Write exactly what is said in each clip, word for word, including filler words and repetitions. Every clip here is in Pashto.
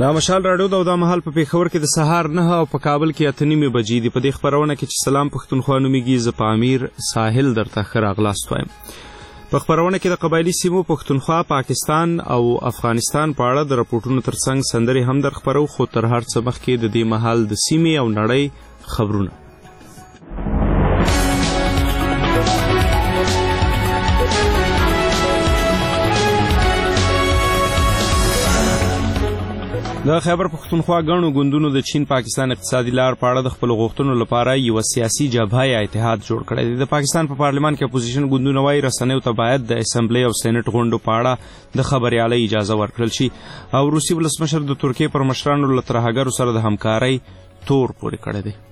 دا مشال راډیو دا د مهال په پیښور کې د سهار نه او په کابل کې اته نیمې بجې دي. په دې خپرونه کې چې سلام پښتونخوا نومیږي، زه په امیر ساحل درته ښه راغلاست وایم. په خپرونه کې د قبایلي سیمو پښتونخوا، پاکستان او افغانستان په اړه د رپورټونو ترڅنګ سندرې هم در خپرو، خو تر هر څه مخکې د دې مهال د سیمې او نړۍ خبرونه. د خیبر پښتونخوا ګڼو ګوندونو د چین پاکستان اقتصادي لار په اړه د خپلو غوښتنو لپاره یوه سیاسي جبهه یا اتحاد جوړ کړی دی. د پاکستان په پارلمان کې اپوزیشن ګوندونه وایي رسنیو ته باید د اسمبلی او سینټ غونډو په اړه د خبریالۍ اجازه ورکړل شي، او روسي ولسمشر د ترکیې پر مشرانو له ترهګرو سره د همکارۍ تور پورې کړی دی.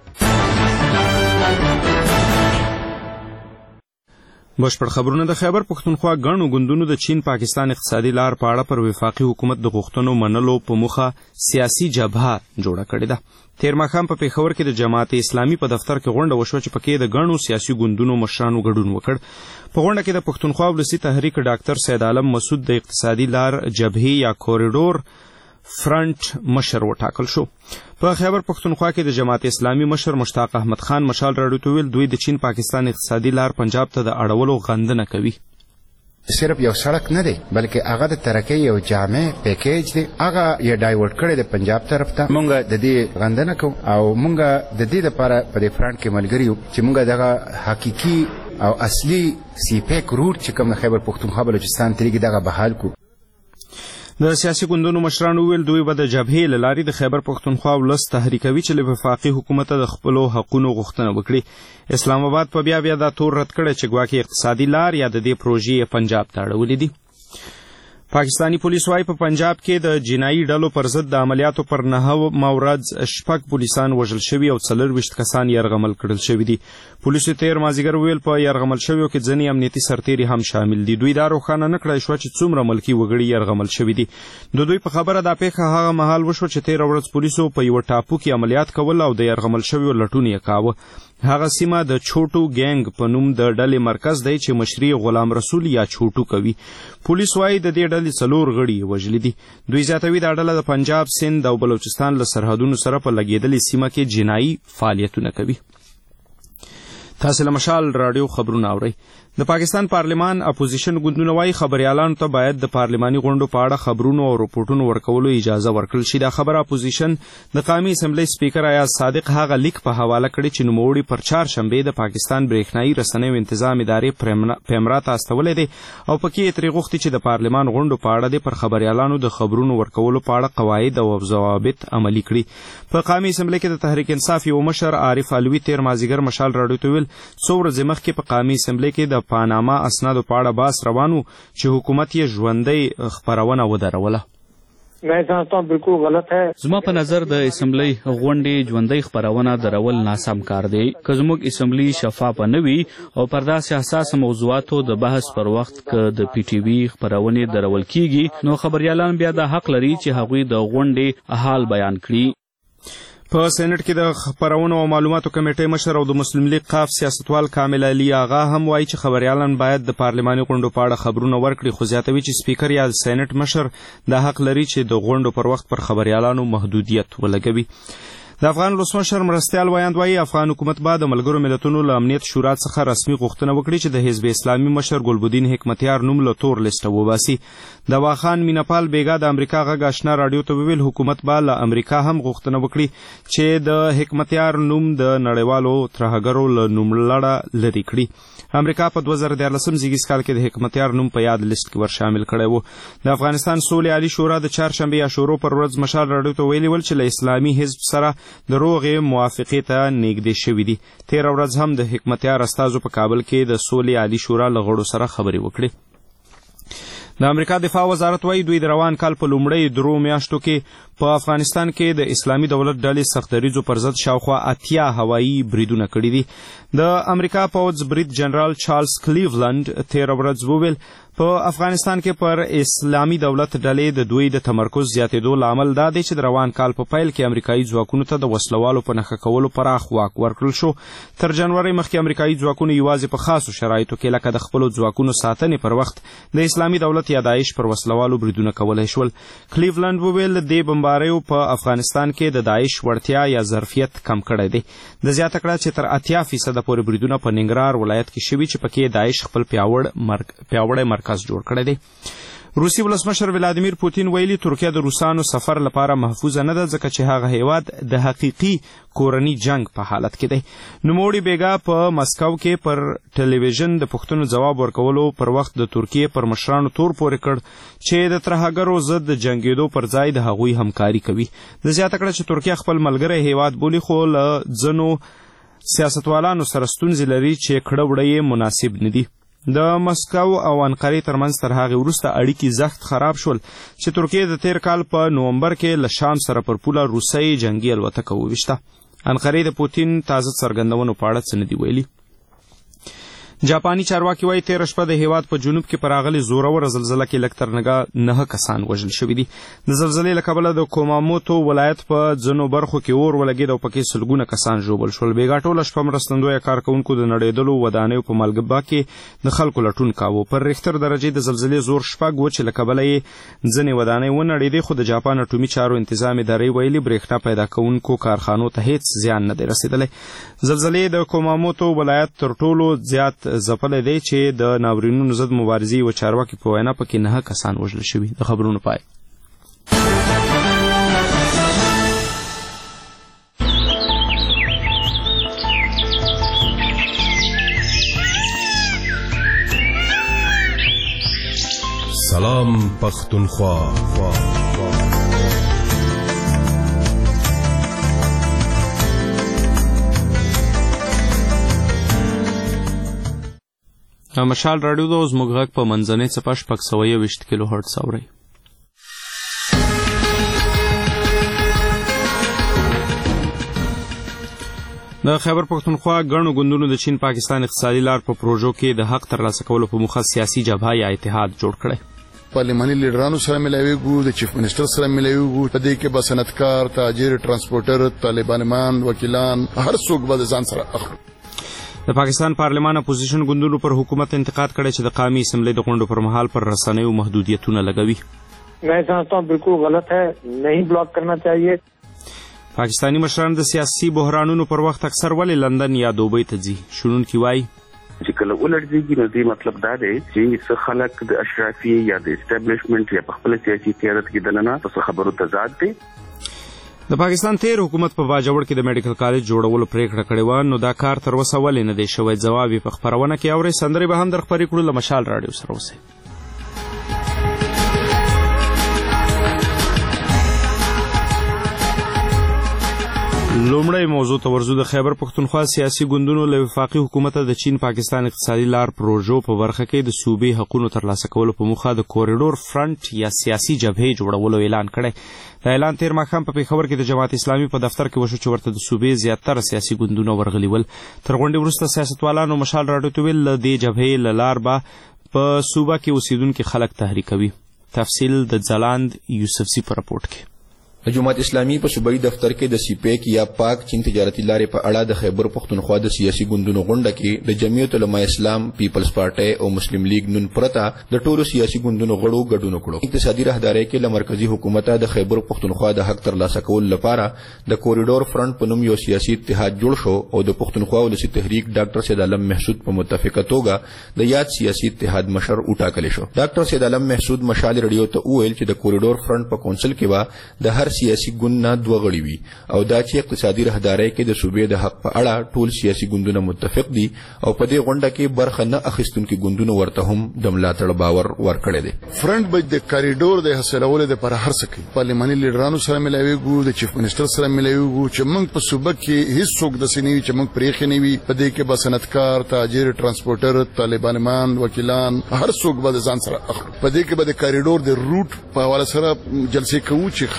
بشپړ خبرونه. د خیبر پښتونخوا ګڼو ګوندونو د چین پاکستان اقتصادي لار په اړه پر وفاقي حکومت د غوښتنو منلو په موخه سیاسي جبهه جوړه کړې ده. تیر ماښام په پیښور کې د جماعت اسلامي په دفتر کې غونډه وشوه چې پکې د ګڼو سیاسي ګوندونو مشرانو ګډون وکړ. په غونډه کې د پښتونخوا ولسي تحریک ډاکټر سید عالم مسعود د اقتصادي لار جبهې یا کوریډور فرنٹ مشر وټاکل شو. په خیبر پښتونخوا کې د جماعت اسلامي مشر مشتاق احمد خان مشال راډیو ته ویل دوی د چین پاکستان اقتصادي لار پنجاب ته د اړولو غندنه کوي. صرف یو سړک نه دی بلکې هغه د ترقۍ یو جامع پیکیج دی، هغه یې ډایورټ کړی دی پنجاب طرف ته. مونږ د دې غندنه کوو او مونږ د دې لپاره په دې فرنټ کې ملګري یو چې مونږ دغه حقیقي او اصلي سی پیک روټ چې کوم د خیبر پښتونخوا بلوچستان تریږي دغه بحال کو. د سیاسي ګوندونو مشرانو ویل دوی به د جبهې له لارې د خیبر پښتونخوا ولس تحریکوي چې له وفاقي حکومت د خپلو حقونو غوښتنه وکړي. اسلام آباد په بیا بیا دا تور رد کړی چې ګواکې اقتصادي لار یا د دې پروژې پنجاب ته اړولې دي. پاکستانی پولیس وايي په پنجاب کې د جنایي ډلو پر ضد د عملیاتو پر نهمه ورځ شپږ پولیسان وژل شوي او څلرویشت کسان یرغمل کړل شوي دي. پولیسو تیر مازدیګر ویل په یرغمل شویو کې ځینې امنیتي سرتیري هم شامل دي. دوی دا روښانه نه کړی شوه چې څومره ملکي وګړي یرغمل شوي دي. د دوی په خبره دا پیښه هغه مهال وشوه چې تیره ورځ پولیسو په یوه ټاپو کې عملیات کول او د یرغمل شویو لټون یې کاوه. هغه سیمه د چوټو ګینګ په نوم د ډلې مرکز دی چې مشري غلام رسول یا چوټو کوي. پولیس وايي د دې ډلې څلور غړي یې وژلي دي. دوی زیاتوي دا ډله د پنجاب، سند او بلوچستان له سرحدونو سره په لګېدلې سیمه کې جنایي فعالیتونه کوي. تاسو له مشال راډیو خبرونه اورئ. د پاکستان پارلمان اپوزیشن ګوندونه وايي خبریالانو ته باید د پارلماني غونډو په اړه خبرونو او رپورټونو ورکولو اجازه ورکړل شي. دا خبره اپوزیشن د قومي اسمبلی سپیکر ایاز صادق هغه لیک په حواله کړی چې نوموړي پر چهارشنبې د پاکستان برېښنایي رسنیو انتظام ادارې پیمرا ته استولی دی او پکې یې ترې غوښتي چې د پارلمان غونډو په اړه د پر خبریالانو د خبرونو ورکولو په اړه قواعد او ضوابط عملي کړي. په قومي اسمبلی کې د تحریک انصاف یو مشر عارف علوي تیر مازدیګر مشال راډیو ته ویل څو ورځې مخکې په قومي اسمبلی کې د پاناما اسنادو په اړه بحث روان و چې حکومت یې ژوندۍ خپرونه ودروله. زما په نظر د اسمبلی غونډې ژوندۍ خپرونه درول ناسم کار دی. که زموږ اسمبلی شفافه نه وي او پر داسې حساسه موضوعاتو د بحث پر وخت که د پی ټي وي خپرونې درول کیږي نو خبریالان بیا د حق لري چې هغوی د غونډې حال بیان کړي. په سېنټ کې د خپرونو او معلوماتو کمیټې مشر او د مسلم لیگ قاف سیاستوال کامل علي آغا هم وایي چې خبریالان باید د پارلماني غونډو په اړه خبرونه ورکړي، خو زیاتوي چې سپیکر یا سېنټ مشر دا حق لري چې د غونډو پر وخت پر خبریالانو محدودیت ولګوي. د افغان ولسمشر مرستیال ویاند وايي افغان حکومت به د ملګرو ملتونو له امنیت شورا څخه رسمي غوښتنه وکړي چې د حزب اسلامي مشر ګلبدین حکمتیار نوم له تور لیسټه وباسي. د واخان میناپال بیګا د امریکا غږ آشنا راډیو ته وویل حکومت به له امریکا هم غوښتنه وکړي چې د حکمتیار نوم د نړیوالو ترهګرو له نوملړه لرې کړي. امریکا په دوه زره دیارلسم زیږدیز کال کې د حکمتیار نوم په یاد لیست کې ور شامل کړی و. د افغانستان سولې عالي شورا د چهارشنبې یا شورو پر ورځ مشال راډیو ته ویلي ول چې له اسلامي حزب سره د روغې موافقې ته نږدې شوي دي. تېره ورځ هم د حکمتیار استازو په کابل کې د سولې عالي شورا له غړو سره خبرې وکړې. د امریکا دفاع وزارت وايي دوی د روان کال په لومړۍ درو میاشتو کې په افغانستان کې د اسلامي دولت ډلې سختدریځو پر ضد شاوخوا اتیا هوایي بریدونه کړي دي. د امریکا پوځ برید جنرال چارلز کلیولند تېره ورځ وویل په افغانستان کې پر اسلامي دولت ډلې د دوی د تمرکز زیاتېدو لامل دا دی چې د روان کال په پیل کې امریکایي ځواکونو ته د وسلوالو په نښه کولو پراخ واک ورکړل شو. تر جنوري مخکې امریکایي ځواکونو یوازې په خاصو شرایطو کې لکه د خپلو ځواکونو ساتنې پر وخت د اسلامي دولت یا داعش پر وسلوالو بریدونه کولی شول. کلیولند وویل دې بمباریو په افغانستان کې د داعش وړتیا یا ظرفیت کم کړی دی. د زیاته کړه چې تر اتیا فیصده پورې بریدونه په ننګرهار ولایت کې شوي چې پکې داعش خپل پیاوړی مرکز جوړ کړی دی. روسي ولسمشر ولادیمیر پوتین ویلي ترکیه د روسانو سفر لپاره محفوظه نه ده ځکه چې هغه هیواد د حقیقي کورني جنگ په حالت کې دی. نوموړي بیګا په مسکو کې پر ټلویزیون د پوښتنو ځواب ورکولو پر وخت د ترکیه پر مشرانو تور پورې کړ چې د ترهګرو ضد د جنګېدو پر ځای د هغوی همکاري کوي. د زیاته کړه چې ترکیه خپل ملګری هیواد بولي خو له ځینو سیاستوالانو سره ستونزې لري چې کړه وړه یې مناسب نه دي. د مسکو او انقرې ترمنځ تر هغې وروسته اړیکې سخت خراب شول چې ترکیه د تیر کال په نومبر کې له شام سره پر پوله روسۍ جنګي الوتکه وویشته. انقرې د پوتین تازه څرګندونو په اړه څه نه دي ویلي. جاپاني چارواکي وایي تېره شپه د هیواد په جنوب کې پر راغلې زوروره زلزله کې لږ تر نګه نهه کسان وژل شوي دي. د زلزلې له کبله د کوماموتو ولایت په ځینو برخو کې اور ولګېد او پکې سلګونه کسان ژوبل شول. بیګا ټوله شپه مرستندویه کارکوونکو د نړېدلو ودانیو په مالګبا کې د خلکو لټون کاوه. پر ریختر درجې د زلزلې زور شپږ و چې له کبله یې ځینې ودانۍ ونړېدې خو د جاپان اټومي چارو انتظام ادارې ویلي برېښنا پیدا کوونکو کارخانو ته هیڅ زیان نه دی رسېدلی. زلزلې د کوماموتو ولایت تر ټولو زیات ځپلی دی چې د ناورینونو ضد مبارزې یوه چارواکي په وینا پکې نهه کسان وژل شوي. د خبرونو پای. سلام پختونخوا. مشال راډیو د زموږ غږ په منځنۍ څپه شپږ سوه یوویشت کیلو هرټز اورئ. د خیبر پښتونخوا ګڼو ګوندونو د چین پاکستان اقتصادي لار په پروژو کې د حق ترلاسه کولو په موخه سیاسي جبهه یا اتحاد جوړ کړی. پارلماني لیډرانو سره ملاویږو، د چیف منسٹر سره ملاویږو، په دې کې به صنعتکار، تاجر، ترانسپورټر، طالبان، وکیلان، هر څوک به ځان سره اخلو. د پاکستان پارلمان اپوزیشن ګوندونو پر حکومت انتقاد کړی چې د قومي اسمبلی د غونډو پر مهال پر رسنیو محدودیتونه لګوي. میں سمجھتا ہوں بالکل غلط ہے، نہیں بلاک کرنا چاہیے. پاکستانی مشران د سیاسي بحرانونو پر وخت اکثر ولې لندن یا دوبۍ ته ځي. شنونکي وایي چې کله ولړزېږي نو دې مطلب دا دی چې څه خلک د اشرافي یا د اسټابلیشمنټ یا په خپل سیاسي قیادت کې دننه په خبرو تضاد دی. د پاکستان تیر حکومت په باجوړ کې د میډیکل کالج جوړولو پریکړه کړې وه، نو دا کار تر اوسه ولې نه دی شوی؟ ځواب یې په خپرونه کې اورئ. سندرې به هم در خپرې کړو. له مشال راډیو سره اوسئ. لومړی موضوع ته ورځو. د خیبر پښتونخوا سیاسي ګوندونو له وفاقي حکومته د چین پاکستان اقتصادي لار پروژو په برخه کې د صوبې حقونو ترلاسه کولو په موخه د کوریډور فرنټ یا سیاسي جبهې جوړولو اعلان کړی. دا اعلان تیر ماښام په پېښور کې د جماعت اسلامي په دفتر کې وشو چې ورته د صوبې زیاتره سیاسي ګوندونه ورغلي ول. تر غونډې وروسته سیاستوالانو مشال راډیو ته ویل له دې جبهې له لار به په صوبه کې اوسېدونکي خلک تحریکوي. تفصیل د ځلاند یوسفزي په راپورټ کې. د جماعت اسلامي په صوبایي دفتر کې د سیپیک یا پاک چین تجارتي لارې په اړه د خیبر پښتونخوا د سیاسي ګوندونو غونډه کې د جمعیت علماء اسلام، پیپلز پارټي او مسلم لیگ نون پرته د ټولو سیاسي ګوندونو غړو ګډون وکړو. اقتصادي راهدارۍ کې له مرکزی حکومت د خیبر پښتونخوا د حق ترلاسه کولو لپاره د کوریډور فرنټ په نوم یو سیاسي اتحاد جوړ شو او د پښتونخوا ولسي تحریک ډاکټر سید عالم محسود په متفقه توګه د یاد سیاسي اتحاد مشر وټاکل شو. ډاکټر سید عالم محسود مشال رادیو ته وویل چې د کوریډور فرنټ په کونسل کې به د هر سیاسي ګوند دوه غړي وي او دا چې اقتصادي راهدارۍ کې د صوبې د حق په اړه ټول سیاسي ګوندونه متفق دي او په دې غونډه کې برخه نه اخیستونکي ګوندونه ورته هم د ملاتړ باور ورکړی دی. فرنټ به د کاریډور د حاصلولو لپاره هر څه کوي. پارلماني لیډرانو سره ملاویږو، د چیف منسٹر سره ملاویږو چې موږ په صوبه کې هیڅ څوک داسې نه وي چې موږ پرېښی نه وي. په دې کې به صنعتکار، تاجر، ترانسپورټر، طالبان، وکیلان، هر څوک به ځان سره اخلو. په دې کې به د کاریډور د روټ په حواله سره جلسې کوو چې خلک په دې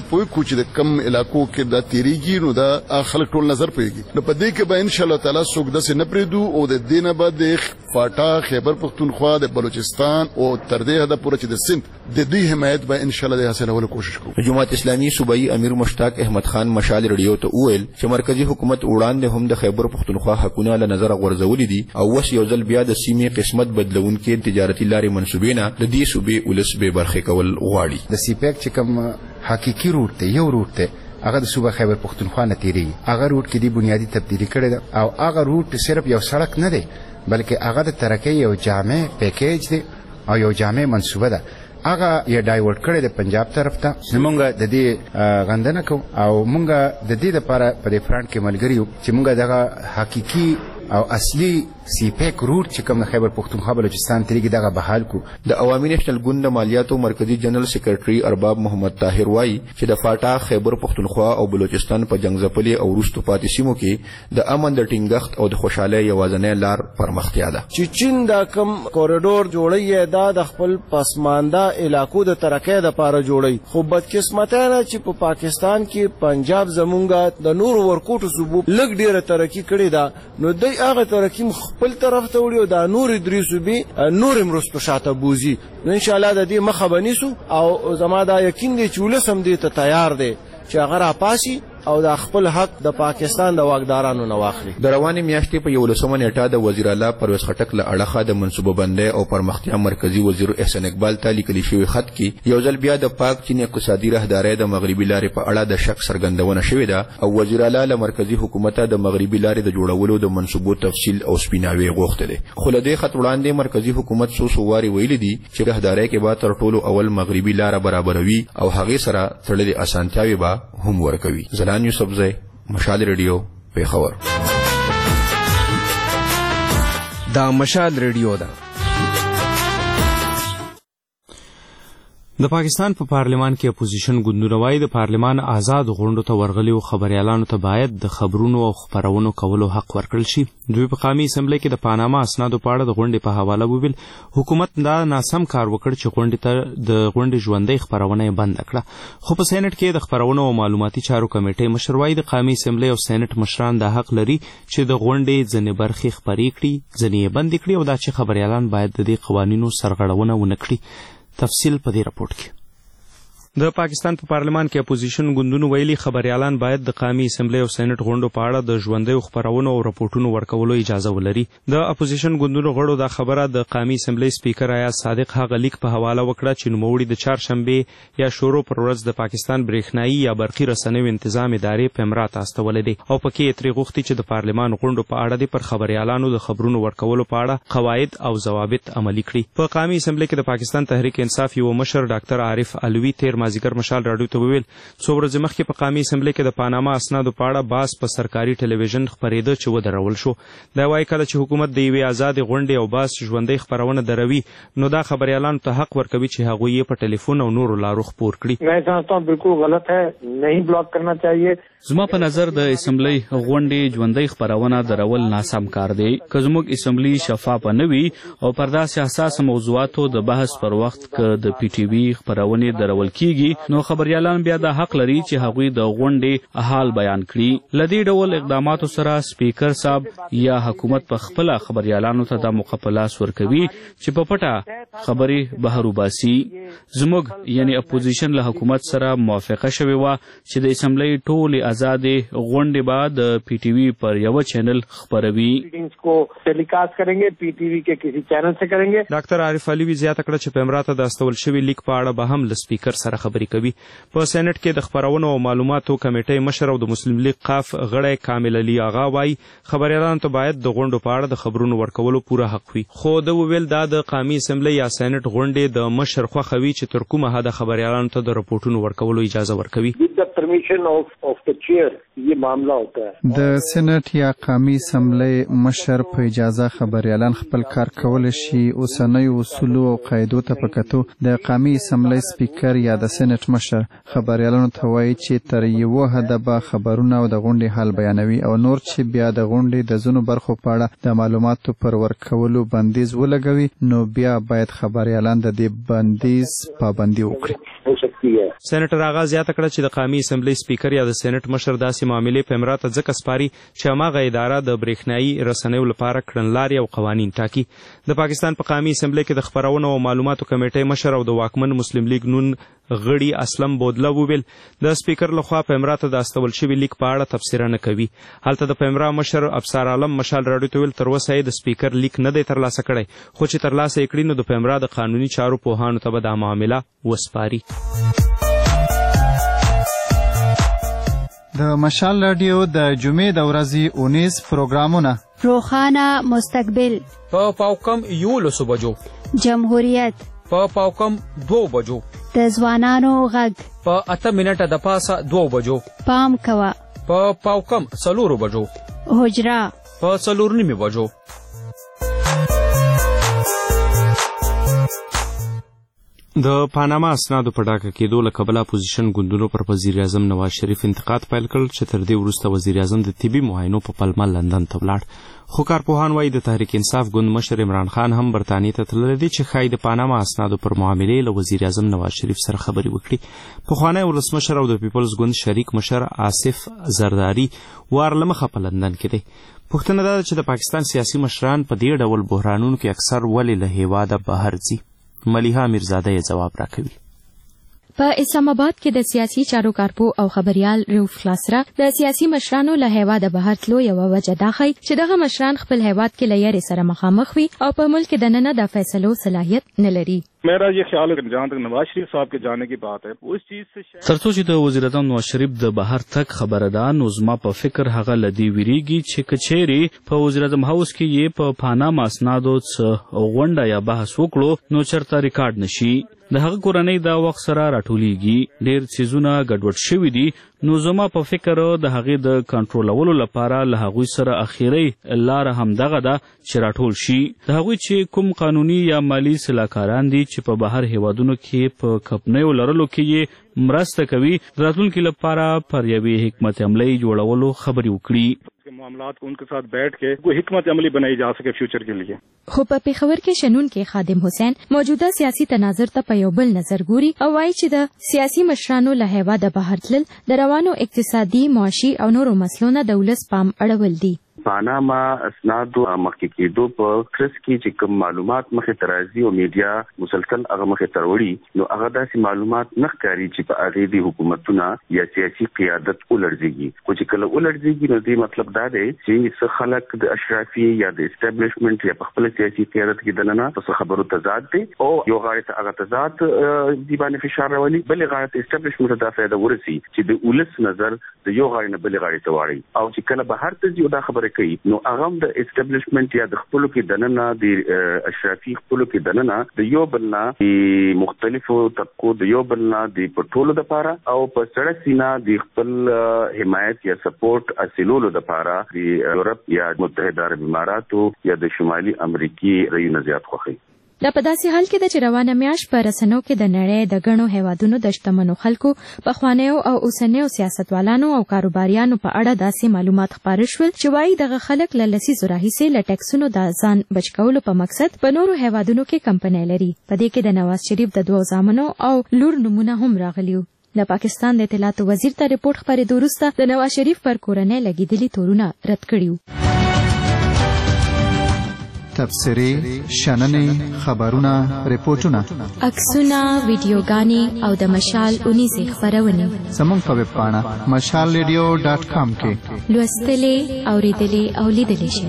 پوي کو چې د کم علاقو کې د تیریږي نو دا خلک ټول نظر پیږي نو په دې کې به ان شاء الله تعالی څوک داسې نه پریدو او د دینه بعد د فاټا خیبر پختونخوا د بلوچستان او تر دې حد پورې چې د سند د دې حمایت به ان شاء الله د حاصلولو کوشش کوو. جماعت اسلامي صوبایي امیر مشتاق احمد خان مشال ریډیو ته وویل چې مرکزی حکومت وړاندې هم د خیبر پختونخوا حقونه له نظر غورځولې دي او وس یو ځل بیا د سیمې قسمت بدلونکې تجارتي لارې منسوبې نه د دې صوبې ولس به برخې کول غواړي. د سی پیک چې کوم حقيقي روټ ته یو روټ ته هغه د صوبه خیبر پختونخوا نه تیری هغه روټ کې دی بنیادی تبدیلی کړې ده او هغه روټ صرف یو سړک نه دی بلکې هغه د ترقۍ یو جامع پیکیج دی او یو جامع منصوبه ده هغه یې ډایورټ کړی د پنجاب طرف ته. مونږ د دې غندنه کوو او مونږ د دې لپاره په دې فرانټ کې ملګری یو چې مونږ دغه حقيقي او اصلي سی پیک روټ چې کوم خیبر پختونخوا بلوچستان تریږي دغه بحال کو. د عوامي نېشنل ګوند مالیاتو مرکزی جنرال سیکریټري ارباب محمد طاهر وایي چې د فاټا خیبر پختونخوا او بلوچستان په جنگزپلي او وروستو پاتې سیمو کې د امن د ټینګښت او د خوشحالۍ یوازینۍ لار پرمختیا ده. چې چین دا کوم کوریډور جوړي دا د خپل پسمانده علاقو د ترقۍ لپاره جوړي خو بدقسمته ده چې په پاکستان کې پنجاب زمونږه د نور ورکوټو صوبو لږ ډیره ترقی کړې ده نو دوی هغه ترقی خپل طرف ته وړي او دا نور درې صوبې نور مرستو شاته بوزي. ان شاء الله د دې مخه بنیسو او زما دا یقین دی چې ولس هم دې ته تیار دی چې هغه راپاسي او د خپل حق د پاکستان د واکدارانو نه واخلي. د روانې میاشتې په یولسمه نیټه د وزیر اعلی پرویز خټک له اړخه د منصوبه بندۍ او پرمختیا مرکزی وزیر احسان اقبال ته لیکل شوی خط کې یو ځل بیا د پاک چین اقتصادي راهدارۍ د مغربي لارې په اړه د شک څرګندونه شوې ده او وزیر اعلی له مرکزی حکومت د مغربي لارې د جوړولو د منصوبو تفصیل او سپیناوی غوښتل. خو له دې خط وړاندې مرکزی حکومت څو څو واري ویلي دي چې راهدارۍ کې به تر ټولو اول مغربي لار برابروي او هغې سره تړلې اسانتیاوې به هم ورکوي. زلان یوسفزی مشال ریډیو پیښور. دا مشال ریډیو ده. د پاکستان په پا پارلمان کې اپوزیشن ګوندونه وایي د پارلمان آزاد غونډو ته ورغلیو خبريالانو ته باید د خبرونو او خبرونو کولو حق ورکړل شي. دوی په قومي اسمبلی کې د پاناما اسنادو په اړه د غونډې په حواله وویل حکومت دا ناسم کار وکړ چې غونډې ته د غونډې ژوندۍ خبرونه یې بند کړه. خو په سېنات کې د خبرونو او معلوماتي چارو کمیټې مشر وایي د قومي اسمبلی او سېنات مشران دا حق لري چې د غونډې ځینې برخې خبرې کړي ځینې یې بند کړي او دا چې خبريالان باید د دې قوانینو سرغړونه ونه کړي. تفصیل په دې راپورټ کې. د پاکستان په پا پارلمان کې اپوزیشن ګوندونو ویلي خبريالان باید د قومي اسمبلی او سېنات غونډو په اړه د ژوندۍ خبرونو او راپورټونو ورکولو اجازه ولري. د اپوزیشن ګوندونو غړو دا خبره د قومي اسمبلی سپیکر ایاز صادق هغه لیک په حواله وکړه چې نوموړي د چهارشنبه یا شورو پر ورځ د پاکستان برېښنایي یا برقي رسنیو تنظیم ادارې پیمرا ته استولې دي او پکې یې ترې غوښتي چې د پارلمان غونډو په اړه د پر خبريالانو د خبرونو ورکولو په اړه قواعد او ضوابط عملي کړي. په قومي اسمبلی کې د پاکستان تحریک انصاف یو مشر ډاکټر عارف علوي تیر مازیګر مشال راډیو ته وویل څو ورځې مخکې په قومي اسمبلی کې د پاناما اسنادو په اړه باس په سرکاري ټلویزیون خپرېده چې ودرول شو. دا وایي کله چې حکومت د یوې آزادې غونډې او باس ژوندۍ خبرونه دروي نو دا خبريالانو ته حق ورکوي چې هغوی یې په ټلیفون او نورو لارو خپور کړي. मैं समझता हूँ बिल्कुल गलत है, नहीं ब्लॉक करना चाहिए. زما په نظر د اسمبلی غونډې ژوندۍ خبرونه درول ناسم کار دی. که زموږ اسمبلی شفافه نه وي او پر داسې حساس موضوعاتو د بحث پر وخت که د پی ټي وي خبرونې درول کیږي نو خبريالان بیا د حق لري چې هغوی د غونډې حال بیان کړي. له دې ډول اقداماتو سره سپیکر صاحب یا حکومت په خپله خبريالانو ته د مقپلاس ورکوي چې په پټه خبرې بهر وباسي. زموږ یعنی اپوزیشن له حکومت سره موافقه شوې وه چې د اسمبلی ټولې آزادې غونډې به د پی ټي وي پر یو چینل خپروي. ډاکټر عارف علوي زیاته کړه چې پیمرا ته د استول شوي لیک په اړه به هم له سپیکر سره خبرې کوي. په سېنات کې د خبرونو او معلوماتو کمیټې مشر او د مسلم لیگ قاف غړی کامل علي آغا وایي خبريالانو ته باید د غونډو په اړه د خبرونو ورکولو پوره حق وي. خو د وویل دا د قومي اسمبلی یا سېنات غونډې د مشر خوښه وي چې تر کومه حده خبريالانو ته د راپورټونو ورکولو اجازه ورکوي. د سېنات یا قومي اسمبلی مشر په اجازه خبريالان خپل کار کول شي. اوسنیو اصولو او قاعدو ته په کتو د قومي اسمبلی سپیکر یا د سېنات مشر خبريالانو ته وایي چې تر یو حده به خبرونه او د غونډې حال بیانوي او نور چې بیا د غونډې د ځینو برخو په اړه د معلوماتو پر ورکولو بندیز ولګوي نو بیا باید خبريالان د دې بندیز پابندي وکړي. की है। سېنیټر آغا زیاته کړه چې د قومي اسمبلی سپیکر یا د سېنیټ مشر داسې معاملې په امرا ته ځکه سپاري چې هماغه اداره د برېښنایي رسنیو لپاره کړنلارې او قوانین ټاکي. د پاکستان په قومي اسمبلی کې د خپرونو او معلوماتو کمیټې مشر او د واکمن مسلم لیگ نون غړي اسلم بودله وویل د سپیکر لخوا په امرا ته د استول شوي لیک په اړه تبصره نه کوي. هلته د پیمرا مشر افسر عالم مشال راډیو ته ویل تر اوسه یې د سپیکر لیک نه دی ترلاسه کړی، خو چې ترلاسه یې کړي نو د پیمرا د قانوني چارو پوهانو ته به دا معامله وسپاري. د مشال رادیو د جمعې د ورځې اونیز پروګرامونه: روخانه مستقبل په پاوکم یولسو بجو، جمهوریت په پاوکم دو بجو، د ځوانانو غږ په اته منټه د پاسه دو بجو، پام کوه په پاوکم څلورو بجو، حجره په څلور نیمې بجو. د پاناما اسنادو په ډاکه کېدو له کبله اپوزیشن ګوندونو پر وزیر اعظم نواز شریف انتقاد پیل کړ چې تر دې وروسته وزیر اعظم د طبي معاینو په پلمه لندن ته ولاړ. خو کارپوهان وایي د تحریک انصاف ګوند مشر عمران خان هم برطانیې ته تللی دی چې ښایي د پاناما اسنادو پر معاملې له وزیر اعظم نواز شریف سره خبرې وکړي. پخوانی ولسمشر او د پیپلز ګوند شریک مشر آصف زرداري وار له مخه په لندن کې دی. پوښتنه دا ده چې د پاکستان سیاسي مشران په دې ډول بحرانونو کې اکثر ولې له هیواده بهر ځي؟ ملیحه میرزاده یې جواب راکوي. په اسلام آباد کې د سیاسي چارو کارپو او خبريال روف خلاصره د سیاسي مشرانو له هیواده بهر تلو یوه وجه دا ښیي چې دغه مشران خپل هیواد کې له یارې سره مخامخ وي او په ملک کې دننه د فیصلو صلاحیت نه لري. میرا یہ خیال ہے جہاں تک نواز شریف صاحب کے جانے کی بات ہے اس چیز سے ترڅو چې د وزیر اعظم نواز شریف د بهر تک خبره ده نو زما په فکر هغه لدی ویریږي چې کچېری په وزیر اعظم هاوس کې یې په پاناما اسنادو څه غونډه یا بحث وکړو نو چرته ریکارډ نشي. د هغه کورنۍ دا وخت سره راټولیږي، ډېر څیزونه ګډوډ شوي دي، نو زما په فکر د هغې د کنټرولولو لپاره له هغوی سره اخیری لاره همدغه ده چې راټول شي. د هغوی چې کوم قانوني یا مالي سلاکاران دي چې په بهر هیوادونو کې په کمپنیو لرلو کې یې مرسته کوي د راتلونکي لپاره پر یوې حکمت عملۍ جوړولو خبرې وکړي. معاملات کو ان کے ساتھ بیٹھ کے کوئی حکمت عملی بنائی جا سکے فیوچر کے لیے. خو په پیښور کې شنون کې خادم حسین موجوده سیاسي تناظر ته په یو بل نظر ګوري او وایي چې د سیاسي مشرانو له هیواده بهر تلل د روانو اقتصادي، معاشي او نورو مسلو نه د ولس پام اړول دي. پاناما اسنادو مخکې کېدو په کرس کې چې کوم معلومات مخې ته راځي او میډیا مسلسل هغه مخې ته وړي نو هغه داسې معلومات نه ښکاري چې په هغې د حکومتونه یا سیاسي قیادت ولړزېږي. خو چې کله ولړزېږي نو دې مطلب دا دی چې څه خلک د اشرافي یا د اسټابلیشمنټ یا په خپله سیاسي قیادت کې دننه په څه خبرو تضاد دی او یو غاړې ته هغه تضاد دې باندې فشار راولي، بلې غاړې ته اسټابلیشمنټ ته دا فایده ورسي چې د ولس نظر د یو غاړې نه بلې غاړې ته واړي او چې کله بهر ته ځي او دا خبره کوي نو هغه د اسټابلیشمنټ یا د خپلو کې دننه د اشرافي خپلو کې دننه د یو بل نه د مختلفو طبقو د یو بل نه د پټولو دپاره او په سړه سینه د خپل حمایت یا سپورټ حاصلولو دپاره د یورپ یا متحده عرب اماراتو یا د شمالي امریکې رایونه زیات خوښوي. دا په داسې حال کې ده چې روانه میاشت په رسنیو کې د نړۍ د ګڼو هیوادونو د شتمنو خلکو، پخوانیو او اوسنیو سیاستوالانو او کاروباریانو په اړه داسې معلومات خپاره شول چې وایي دغه خلک له لسیزو راهیسې له ټکسونو د ځان بچ کولو په مقصد په نورو هیوادونو کې کمپنۍ لري. په دې کې د نواز شریف د دوو زامنو او لور نومونه هم راغلي وو. د پاکستان د اطلاعاتو وزیر ته رپورټ خپرېدو وروسته د نواز شریف پر کورنۍ لګېدلي تورونه رد کړي وو. تبصرې، شننې، خبرونه، رپورټونه، عکسونه، ویډیوګانې او د مشال اونیزې خپرونې زموږ په ویب پاڼه مشال ریډیو ډاټ کام کې لوستلې، اورېدلې او لیدلې شئ.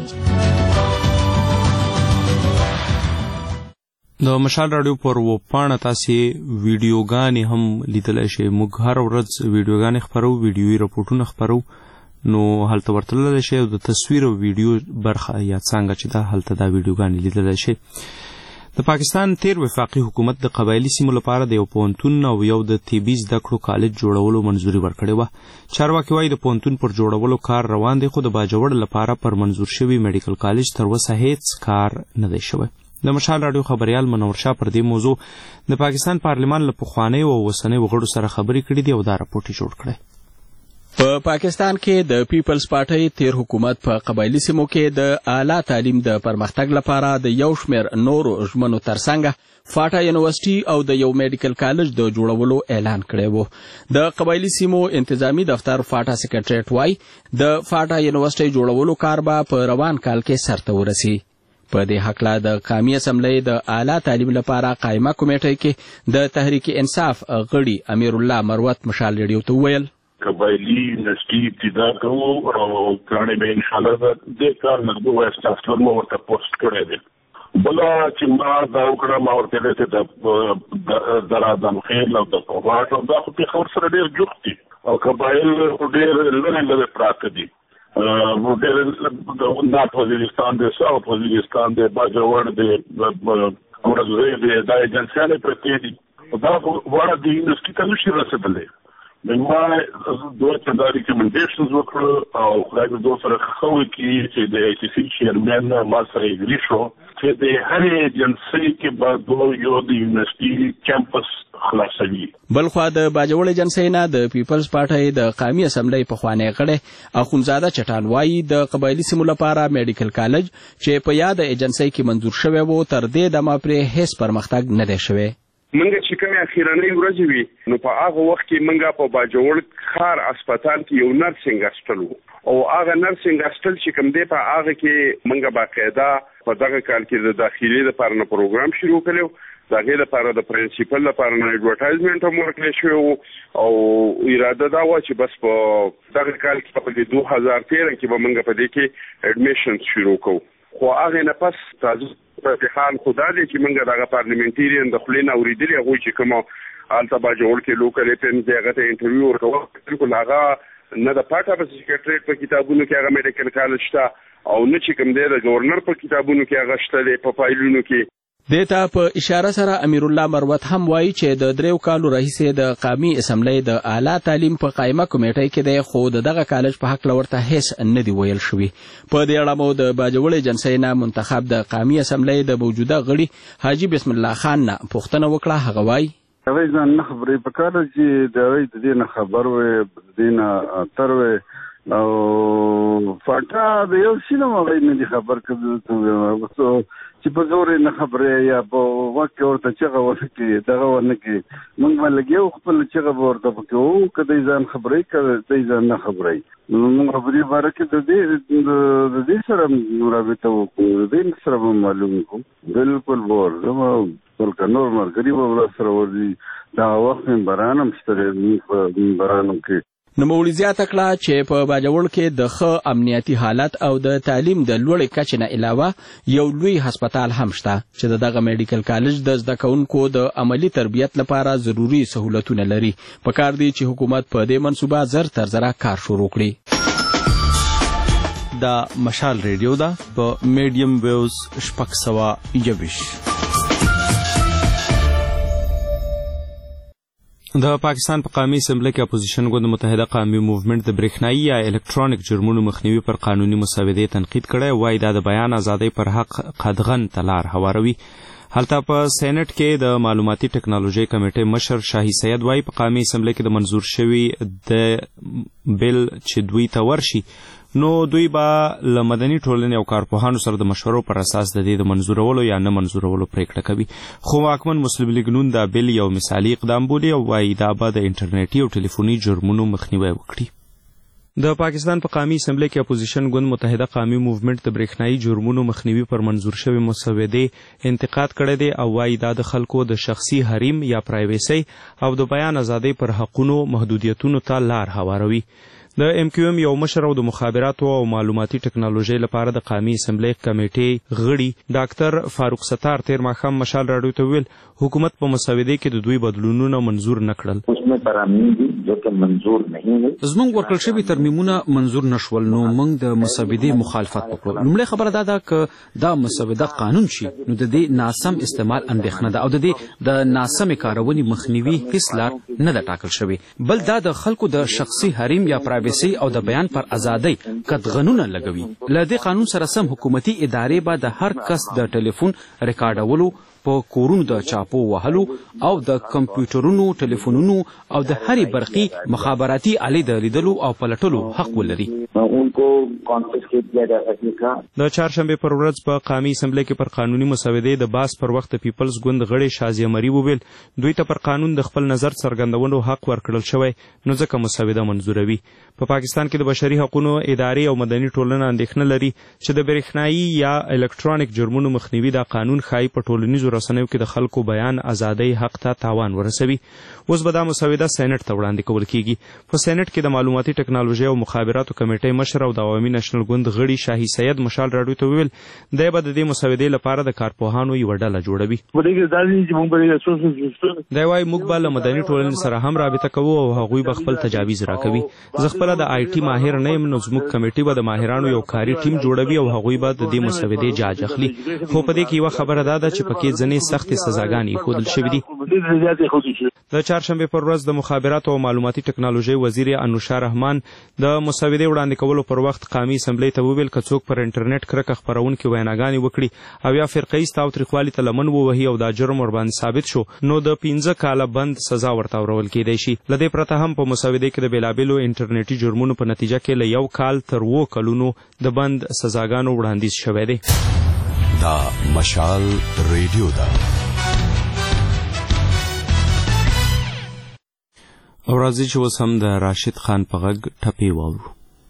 د مشال راډیو پر ویب پاڼه تاسې ویډیوګانې هم لیدلی شئ. موږ هر ورځ ویډیوګانې خپرو، ویډیوي رپورټونه خپرو، نو هلته ورتللی شئ او د تصویر او ویډیو برخه یا څانګه چې ده هلته دا ویډیوګانې لیدلی شئ. د پاکستان تیر وفاقي حکومت د قبایلي سیمو لپاره د یو پوهنتون او یو د طبي زده کړو کالج جوړولو منظوري ورکړې وه. چارواکي وایي د پوهنتون پر جوړولو کار روان دی، خو د باجوړ لپاره پر منظور شوي میډیکل کالج تر اوسه هیڅ کار نه دی شوی. د مشال راډیو خبریال منور شاه پر دې موضوع د پاکستان پارلمان له پخوانیو او اوسنیو غړو سره خبرې کړې دي او دا راپورټ یې جوړ کړی. په پاکستان کې د پیپلز پارټۍ تیر حکومت په قبایلی سیمو کې د اعلی تعلیم د پرمختګ لپاره د یو شمېر نورو ژمنو ترڅنګ فاټا یونیورسيټي او د یو میډیکل کالج د جوړولو اعلان کړی و. د قبایلی سیمو انتظامی دفتر فاټا سیکریټریټ وایي د فاټا یونیورسيټي جوړولو کار به په روان کال کې سرته ورسي. په دې حقله د قومي اسمبلی د اعلی تعلیم لپاره قائمه کمیټې کې د تحریک انصاف غړي امیر الله مروت مشال ریډیو ته ویل قبایلی یونیورسيټي ابتدا کوو او کانه به ان شاء الله د کار نه دوه استاسفر مو ورته پوسټ کړی دی. بلا چې ما دا وکړه ما ورته ته د درادم خیر او د پوهاټ او دا په خبر سره ډیر جوړتي او قبایل ډیر لږ لږ پراته دي. نو ډیر د نات وزیرستان د ساوث وزیرستان د باجوړ د اورزوی د دای جنسانه پرتی دي. دا وړه د یونیورسيټي ته نشي رسیدلی. ما دوه څه ریکمنډیشنز وکړو او خدای دې دوه سره خوي کې چې د ای سی سی چیرمن ما سره یې شو چې د هرې ایجنسۍ کې به دوه یو د یونیورسيټي کیمپس خلاصوي. بلخوا د باجوړ ایجنسۍ نه د پیپلز پارټۍ د قومي اسمبلی پخوانی غړی اخونزاده چټان وایي د قبایلی سیمو لپاره میډیکل کالج چې په یاد ایجنسۍ کې منظور شوی و تر دې دمه پرې هیڅ پرمختګ نه دی شوی. منګه چې کومه اخیرنۍ ورځ وي نو په هغه وخت کې منګه په باجوړ خار هسپتال کې یو نرسنګ هاسټل او هغه نرسنګ هاسټل چې کوم دی په هغه کې منګه باقاعده په دغه کال کې د داخلي لپاره نه پروګرام شروع کړو. دغه لپاره د پرنسپل لپاره نه ایډورټایزمنټ هم ورکړل شو او اراده دا و چې بس په دغه کال کې په دوه هزار تیرہ کې به منګه په دې کې اډمیشن شروع کوو. خو هغه نه پس تاسو په حال خدا دې چې منګه دغه پارلیمنټریان د خلینو اوریدلې هغه چې کوم التبا جوړ کې لوکل اپن دغه ته انټرویو ورکوه بالکل هغه نه د پاټا په سیکریټریټ په کتابونو کې هغه میډیکل کالج شته او نه چې کوم دی د گورنر په کتابونو کې هغه شته په فایلونو کې. دیتا په اشاره سره امیر الله مروت هم وایي چې د دریو کالو رئیس د قومي اسمبلی د اعلی تعلیم په قائمه کمیټې کې د خو دغه کالج په حق لورته هیڅ نه دی ویل شوی. په دې اړه مو د باجوړ ایجنسۍ نه منتخب د قومي اسمبلی د موجوده غړي حاجی بسم الله خان نه پوښتنه وکړه. هغه وایي هغه ځان نه خبرې په کار چې د دې نه خبر وې د نه تر وې او فاټا د یو سینما غوښنه دي خبر کړو چې په زور نه خبرې یا په وخت ورته چې غوښتي دغه ورنه کې موږ ولګیو خپل چې ورته پکو کدی ځان خبرې کړي ځان نه خبرې موږ خبرې بارکه د دې د دې سره رابطه وکړو د دې سره معلوم کو بالکل ور زما ټول نورمال غریب ور سره وردي دا وخت برانم ستره برانم کې نوموړي زیاته کړه چې په باجوړ کې د ښه امنیتي حالت او د تعلیم د لوړې کچې نه علاوه یو لوی هسپتال هم شته چې دغه میډیکل کالج د زده کوونکو د عملی تربیت لپاره ضروري سہولتونه لري. پکار دی چې حکومت په دې منصوبه زر تر زره کار شروع کړي. دا مشال ریډیو ده په میډیم ویوز شپږ سوه یویش. د پاکستان په قومي اسمبلی کې اپوزیشن ګوند متحده قومي موومنټ د برېښنایي یا الکترونیک جرمونو مخنیوي پر قانوني مسودې تنقید کړی. وایي دا د بیان ازادۍ پر حق قدغن ته لار هواروي. هلته په سینټ کې د معلوماتي ټکنالوژي کمیټې مشر شاهي سید وایي په قومي اسمبلی کې د منظور شوي د بل چې دوی ته ورشي نو دوی به له مدني ټولنې او کارپوهانو سره د مشورو پر اساس د دې د منظورولو یا نه منظورولو پریکړه کوي. خو واکمن مسلم لیګ نون دا بل یو مثالي اقدام بولي او وایي دا به د انټرنیټي او ټلیفوني جرمونو مخنیوی وکړي. د پاکستان په قومي اسمبلی کې اپوزیشن ګوند متحده قومي موومنټ د برېښنایي جرمونو مخنیوي پر منظور شوي مسودې انتقاد کړی دی او وایي دا د خلکو د شخصي حریم یا پرایویسۍ او د بیان ازادۍ پر حقونو محدودیتونو ته لار هواروي. د ایم کیو ایم یو مشر او د مخابراتو او معلوماتي ټکنالوژي لپاره د قومي اسمبلی کمیټې غړي ډاکټر فاروق ستار تیر ماښام مشال راډیو ته ویل حکومت په مسودې کې د دوی بدلونونه منظور نه کړل. زموږ ورکړل شوي ترمیمونه منظور نشول نو موږ د مسودې مخالفت وکړو. لومړی خبره دا ده که دا مسوده قانون شي نو د دې ناسم استعمال اندېښنه ده او د دې د ناسمې کارونې مخنیوي هیڅ لار نه ده ټاکل شوې. بل دا د خلکو د شخصي حریم یا پرایویسۍ او د بیان پر ازادۍ قدغنونه لګوي. له دې قانون سره سم حکومتي ادارې به د هر کس د ټلیفون ریکارډولو په کورونو د چاپو وهلو او د کمپیوټرونو، ټلیفونونو او د هرې برقي مخابراتي آلې د لیدلو او پلټلو حق ولري. د چهارشنبې پر ورځ په قومي اسمبلی کې پر قانوني مسودې د باس پر وخت د پیپلز ګوند غړي شازیه مري وویل دوی ته پر قانون د خپل نظر څرګندولو حق ورکړل شوی نو ځکه مسوده منظوروي. په پاکستان کې د بشري حقوقو ادارې او مدني ټولنه اندېښنه لري چې د برېښنایي یا الکترونیک جرمونو مخنیوي دا قانون ښایي په ټولنیزو رسنیو کې د خلکو بیان ازادۍ حق ته تاوان ورسوي. اوس به دا مسوده سینټ ته وړاندې کول کیږي. په سینټ کې د معلوماتي ټکنالوژي او مخابراتو کمیټې مشر او د عوامي نېشنل ګوند غړي شاهي سید مشال راډیو ته وویل دی به د دې مسودې لپاره د کارپوهانو یوه ډله جوړوي. دی وایي موږ به له مدني ټولنې سره هم رابطه کوو او هغوی به خپل تجاویز راکوي. زه خپله د آی ټي ماهر نه یم نو زموږ کمیټې به د ماهرانو یو کاري ټیم جوړوي او هغوی به د دې مسودې جاج اخلي. خو په دې کې یوه خبره دا ده چې پکې ځینې سختې سزاګانې ایښودل شوي دي. د چهارشنبې پر ورځ د مخابراتو او معلوماتي ټکنالوژۍ وزیر انوشا رحمان د مسودې وړاندې کولو پر وخت قومي اسمبلی ته وویل که څوک پر انټرنیټ کرکه خپرونکي ویناګانې وکړي او یا فرقه ییز تاوتریخوالي ته لمن ووهي او دا جرم ورباندې ثابت شو نو د پنځه کاله بند سزا ورته ورول کیدی شي. له دې پرته هم په مسودې کې د بېلابېلو انټرنیټي جرمونو په نتیجه کې له یو کال تر اووه کلونو د بند سزاګانو وړاندیز شوی دی. دا مشال ریډیو ده. او راځي چې اوس هم د راشد خان په غږ ټپې واورو.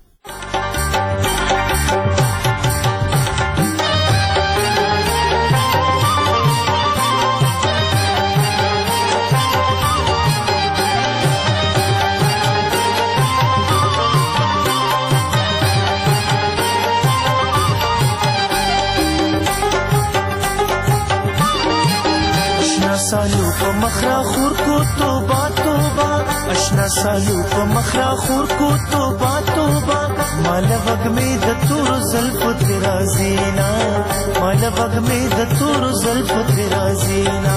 سالو په مخرا خور کو توبه توبه اشنا سالو په مخرا خور کو توبه توبه مال وګ می د تور زلف تیرا زینا مال وګ می د تور زلف تیرا زینا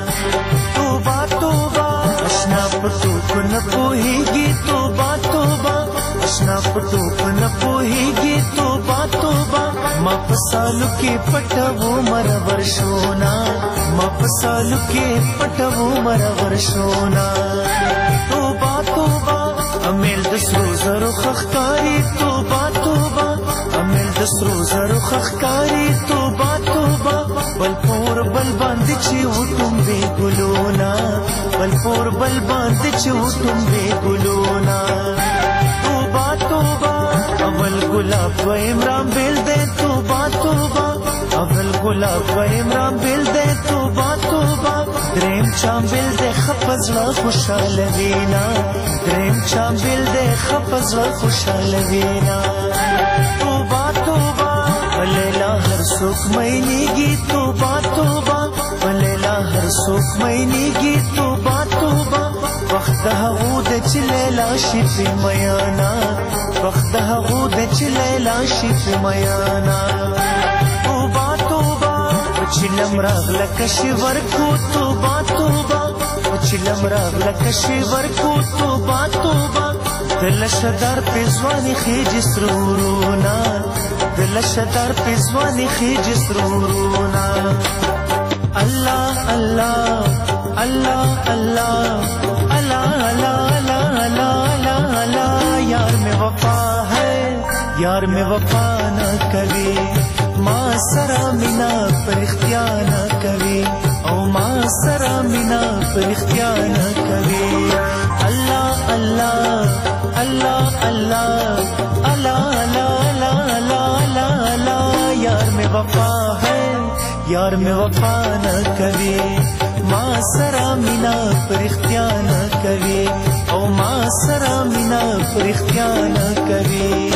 توبه توبه اشنا پټو کو نه پوهیږي توبه توبه اشنا پټو کو نه پوهیږي توبه توبه ما پسالو کې پټو مر ورشونا ما پسالو کې پټو مر ورشونا توبه توبه امیل د سرو زرو خخکاری توبه توبه امیل د سرو زرو خخکاری توبه توبه بل پور بل باندې چې وټم به ګلونا بل پور بل باندې چې وټم به ګلونا توبه توبه اول گلاب و عمران بیل دے توبہ توبہ اول گلاب و عمران بیل دے توبہ توبہ دریم چام بیل دے خپزلا خوشحال وینا دریم چام بیل دے خپزلا خوشحال وینا توبہ توبہ لیلا ہر سوک مینی گی توبہ توبہ لیلا ہر سوک مینی گی توبہ توبہ وقت هغو د چې لیلا شي په میانا وقت هغو د چې لیلا شي په میانا توبه توبه چې لم راغله کشي ورکو توبه توبه چې لم راغله کشي ورکو توبه توبه دل شدار په ځواني خېج سرورونا دل شدار په ځواني خېج سرورونا الله الله الله الله اللہ اللہ اللہ اللہ اللہ یار میں وفا ہے یار میں وفا نہ کبھی ماں سرا مینا پر اختیار نہ کبھی او ماں سرا مینا پر اختیار نہ کبھی اللہ اللہ اللہ اللہ اللہ اللہ اللہ اللہ اللہ یار میں وفا ہے یار میں وفا نہ کبھی ما سرا مینا پر اختیار نہ کوي او ما سرا مینا پر اختیار نہ کوي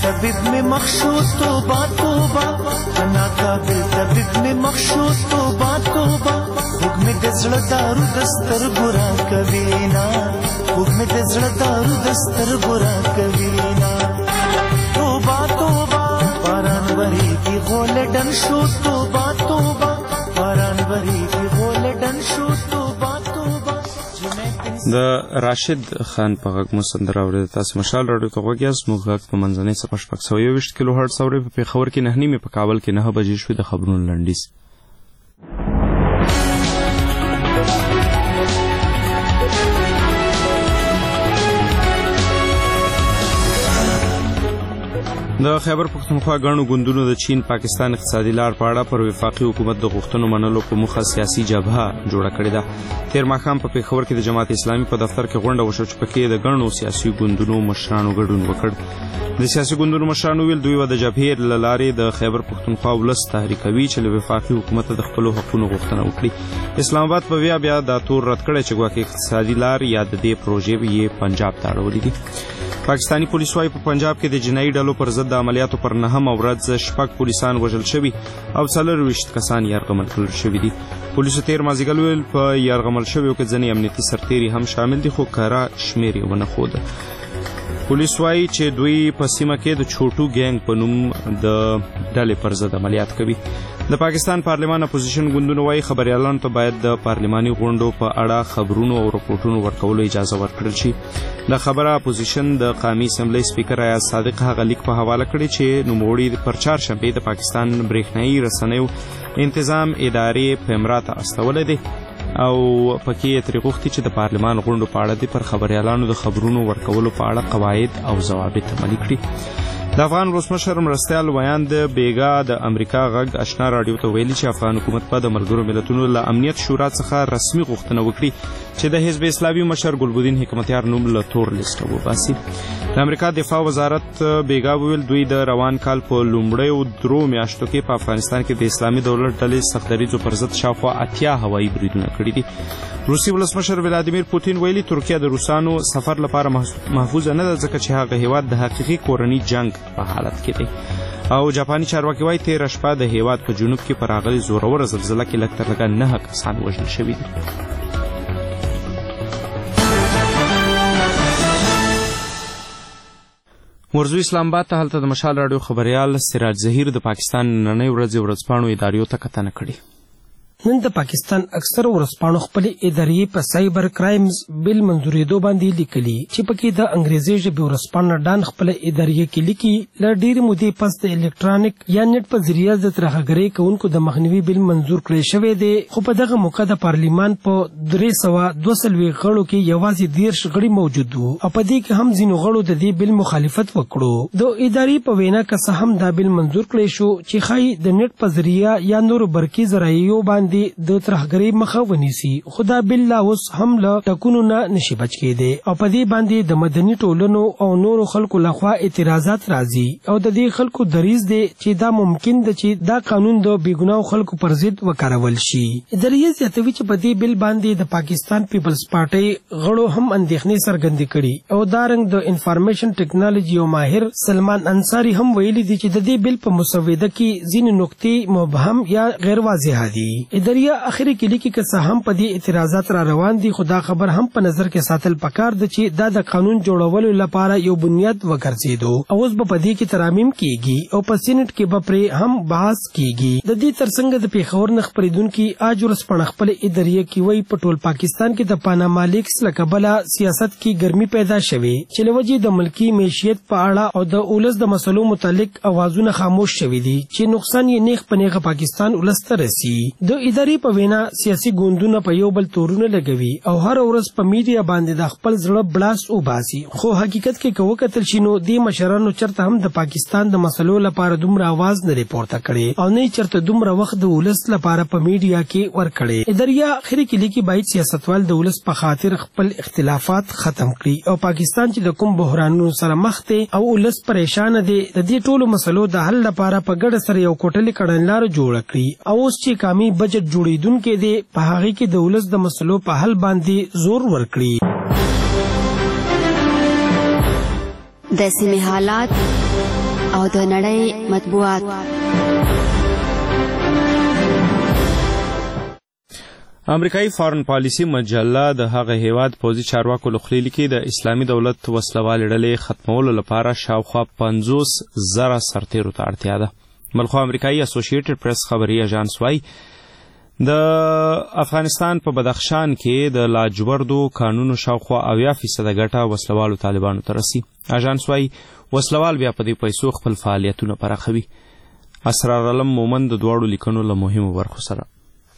طبیب میں مخشوط توبہ توبہ ناقابل طبیب میں مخشوط توبہ توبہ حکم دزړ دارو دستر ګرا کوینا حکم دزړ دارو دستر ګرا کوینا توبہ توبہ باران وری کی غول ډن شو توبہ توبہ باران وری کی غول ډن شو توبہ توبہ د راشد خان په غږ مو سندره اورېده. تاسو مشال راډیو ته غوږ یاست. موږ غږ په منځنۍ څپه شپږ سوه یوویشت کیلو هرټز اورئ. په پېښور کې نهه نیمې، په کابل کې نهه بجې شوې. د خبرونو لنډیز. د خیبر پښتونخوا ګڼو ګوندونو د چین پاکستان اقتصادي لار په اړه پر وفاقي حکومت د غوښتنو منلو په موخه سیاسي جبهه جوړه کړې ده. تېر ماښام په پېښور کې د جماعت اسلامي په دفتر کې غونډه وشوه چې پکې د ګڼو سیاسي ګوندونو مشرانو ګډون وکړ. د سیاسي ګوندونو مشرانو ویل دوی به د جبهې له لارې د خیبر پښتونخوا ولس تحریکوي چې له وفاقي حکومت د خپلو حقونو غوښتنه وکړي. اسلام آباد په بیا بیا دا تور رد کړی چې ګواکې اقتصادي لار یا د دې پروژې یې پنجاب ته اړولې دي. پاکستانی پولیس وايي په پنجاب کې د جنایي ډلو پر ضد د عملیاتو پر نهمه ورځ شپږ پولیسان وژل شوي او څلرویشت کسان یرغمل کړل شوي دي. پولیسو تېر مازدیګر ویل په یرغمل شویو کې ځینې امنیتي سرتېري هم شامل دي، خو کره شمېر یې ونه ښوده. پولیس وایي چې دوی په سیمه کې د چوټو ګینګ په نوم د ډلې پر ضد عملیات کوي. د پاکستان پارلمان اپوزیشن ګوندونو وایي خبریالانو ته باید د پارلماني غونډو په اړه خبرونو او رپورټونو ورکولو اجازه ورکړل شي. دا خبره اپوزیشن د قومي اسمبلی سپیکر ایاز صادق هغه لیک په حواله کړې چې نوموړي پر چهارشنبې د پاکستان برېښنایي رسنیو انتظام ادارې پیمرا ته استولی دی او پکې یې ترې غوښتي چې د پارلمان غونډو په اړه د پر خبریالانو د خبرونو ورکولو په اړه قواعد او ضوابط عملي کړي. د افغان ولسمشر مرستیال ویاند بیګا د امریکا غږ اشنا راډیو ته ویلي چې افغان حکومت به د ملګرو ملتونو له امنیت شورا څخه رسمي غوښتنه وکړي چې د حزب اسلامي مشر ګلبدین حکمتیار نوم له تور لیسټه وباسي. د امریکا دفاع وزارت بیګا وویل دوی د روان کال په لومړیو درو میاشتو کې په افغانستان کې د اسلامي دولت ډلې سختدریځو پر ضد شاوخوا اتیا هوایي بریدونه کړي دي. روسي ولسمشر ولادیمیر پوتین ویلي ترکیه د روسانو سفر لپاره محفوظه نه ده ځکه چې هغه هیواد د حقیقي کورني جنگ په حالت کې دی. او جاپاني چارواکي وایي تېره شپه د هیواد په جنوب کې په راغلې زوروره زلزله کې لږ تر لږه نهه کسان وژل شوي دي. ورځو اسلام آباد ته هلته د مشال راډیو خبریال سراج ظهیر د پاکستان نننۍ ورځې ورځپاڼو اداریو ته کتنه کړې. نن د پاکستان اکثر ورځپاڼو خپلې ادارې په سایبر کرایمز بل منظورېدو باندې لیکلي چې پکې د انګریزي ژبې ورځپاڼه ډان خپله ادارې کې لیکي له ډېرې مودې پس د الکترونیک یا نیټ په ذریعه د ترهګرۍ کوونکو د مخنیوي بل منظور کړی شوی دی، خو په دغه موقع د پارلیمان په درې سوه دوه څلوېښت غړو کې یوازې دېرش غړي موجود وو او په دې کې هم ځینو غړو د دې بل مخالفت وکړو. د ادارې په وینا که څه هم دا بل منظور کړی شو چې ښایي د نیټ په ذریعه یا نورو برقي ذرایعو باندې د ترهګرۍ مخه ونیسي، خو دا بل لا اوس هم له ټکونو نه نشي بچ کېدی او په دې باندې د مدني ټولنو او نورو خلکو لخوا اعتراضات راځي او د دې خلکو دریځ دی چې دا ممکن ده چې دا قانون د بېګناو خلکو پر ضد وکارول شي. ادارې زیاتوي چې په دې بل باندې د پاکستان پیپلز پارټۍ غړو هم اندېښنې څرګندې کړي او دارنګ د انفارمیشن ټیکنالوژي او ماهر سلمان انصاري هم ویلي دي چې د دې بل په مسوده کې ځینې نقطې مبهم یا غیر واضحه دي. ادارې اخري کې لیکي که څه هم په دې اعتراضات را روان دي، خو دا خبر هم په نظر کې ساتل پکار ده چې دا د قانون جوړولو لپاره یو بنیاد وګرځېدو او اوس به په دې کې ترامیم کیږي او په سینټ کې به پرې هم بحث کیږي. د دې ترڅنګ د پېښور نه خپرېدونکي آج ورځپاڼه خپلې ادارې کې وایي په ټول پاکستان کې د پاناما لیکس له کبله سیاست کې ګرمي پیدا شوې چې له وجې د ملکي معیشت په اړه او د اولس د مسلو متعلق اوازونه خاموش شوي دي چې نقصان یې نیغ په نیغه پاکستان ولس ته رسي. د ادارې په وینا سیاسي ګوندونه په یو بل تورونه لګوي او هر ورځ په میډیا باندې د خپل زړه بلاس وباسي، خو حقیقت کې که وکتل شي نو دې مشرانو چرته هم د پاکستان د مسلو لپاره دومره आवाज نه دی پورته کړی او نه چرته دومره وخت د ولس لپاره په میډیا کې ورکړی. اداریا اخري کې لیکي باید سیاستوال د ولس په خاطر خپل اختلافات ختم کړي او پاکستان چې د کوم بحرانونو سره مخ دی او ولس پریشان دی د دې ټولو مسلو د حل لپاره په ګډه سره یو کوټلې کړنلاره جوړه کړي او اوس چې قومي بجټ جوړیدونکې دی په هغې کې د ولس د مسلو په حل باندې زور ورکړي. د سیمې حالات او د نړۍ مطبوعات. امریکایي فارن پالیسي مجله د هغه هیواد پوځي چارواکو لخوا لیکي د اسلامي دولت وسلوالې ډلې ختمولو لپاره شاوخوا پنځوس زره سرتیرو ته اړتیا ده. بلخو امریکایي اسوسییټډ پریس خبري اژانس وايي د افغانستان په بدخشان کې د لاجوردو قانونو شاوخوا اویا فیصده ګټه وسلوالو طالبانو ته رسي. اژانس وايي وسلوال بیا په دې پیسو خپل فعالیتونه پراخوي. اسرار علم مومن د دواړو لیکنو له مهمو برخو سره.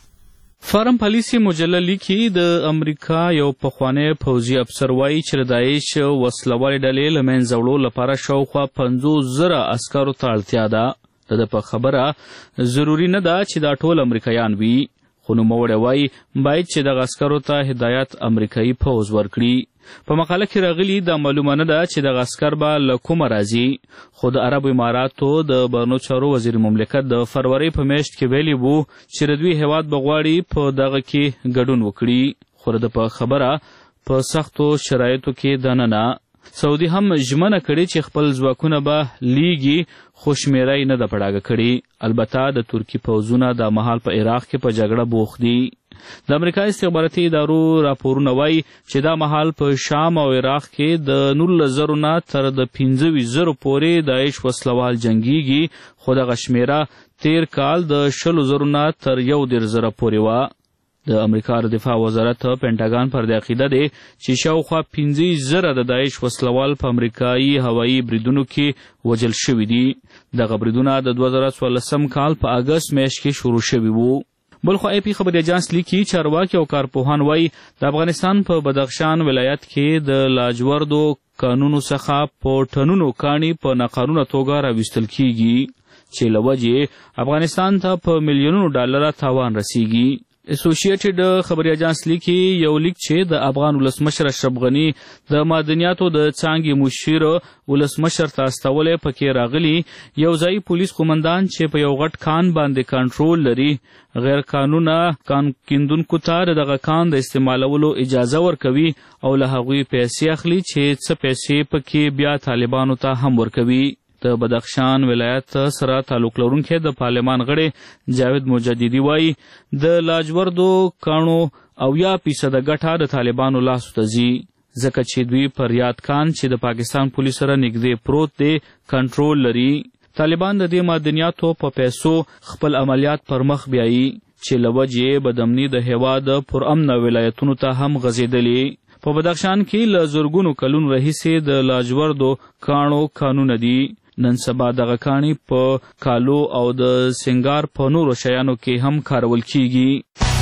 فارن پالیسي مجله لیکي د امریکا یو پخوانی پوځي افسر وایي چې د داعش وسلوالې ډلې له منځه وړو لپاره شاوخوا پنځوس زره عسکرو ته اړتیا ده. د ده په خبره ضروري نه ده چې دا ټول امریکایان وي، خو نوموړی وایي باید چې دغه عسکرو ته هدایت امریکایي پوځ ورکړي. په مقاله کې راغلي دا معلومه نه ده چې دغه عسکر به له کومه راځي، خو د عربو اماراتو د بهرنیو چارو وزیر مملکت د فروری په میاشت کې ویلي وو چې د دوی هیواد به غواړي په دغه کې ګډون وکړي، خو د په خبره په سختو شرایطو کې دننه سعودي هم ژمنه کړې چې خپل ځواکونه به لیږي، خو شمېره یې نه ده په ډاګه کړې. البته د ترکي پوځونه دا مهال په عراق کې په جګړه بوخت دي. د امریکا استخباراتي ادارو راپورونه وایي چې دا مهال په شام او عراق کې د نولس زرو نه تر د پنځه ویشت زرو پورې داعش وسلوال جنګیږي، خو دغه شمېره تیر کال د شلو زرو نه تر یو دېرش زره پورې وه. د امریکا د دفاع وزارت پینټاګان پر دې عقیده دی چې شاوخوا پنځه زره د داعش وسلوال په امریکایي هوایي بریدونو کې وژل شوي دي. دغه بریدونه د دوه زره څوارلسم کال په اګست میاشت کې شروع شوي وو. بلخو ای پی خبري اژانس لیکي چارواکي او کارپوهان وایي د افغانستان په بدخشان ولایت کې د لاجوردو قانونو څخه په ټنونو کاڼي په ناقانونه توګه راویستل کیږي چې له وجې افغانستان ته په میلیونونو ډالره تاوان رسیږي. اسوسییټډ خبري اژانس لیکي یو لیک چې د افغان ولسمشر اشرف غني د معدنیاتو د څانګې مشیر ولسمشر ته استولی پکې راغلي یو ځایي پولیس قومندان چې په یو غټ کان باندې کنټرول لري غیر قانونه کان کیندونکو ته دغه کان د استعمالولو اجازه ورکوي او له هغوی پیسې اخلي چې څه پیسې پکې بیا طالبانو ته هم ورکوي. د بدخشان ولایت سره تعلق لرونکی د پارلمان غړی جاوید مجددي وایي د لاجوردو کاڼو اویا فیصده ګټه د طالبانو لاسو ته ځي، ځکه چې دوی پر یاد کان چې د پاکستان پولیس سره نږدې پروت دی کنټرول لري. طالبان د دې معدنیاتو په پیسو خپل عملیات پر مخ بیایي چې له وجې بدامني د هیواد پرامنه ولایتونو ته هم غځېدلي. په بدخشان کې له زرګونو کلونو راهیسې د لاجوردو کاڼو قانونه دي. نن سبا دغه کاڼي په کالو او د سنگار په نورو شیانو کې هم کارول کیږي.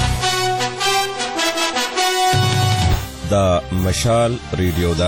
دا مشال ریډیو ده.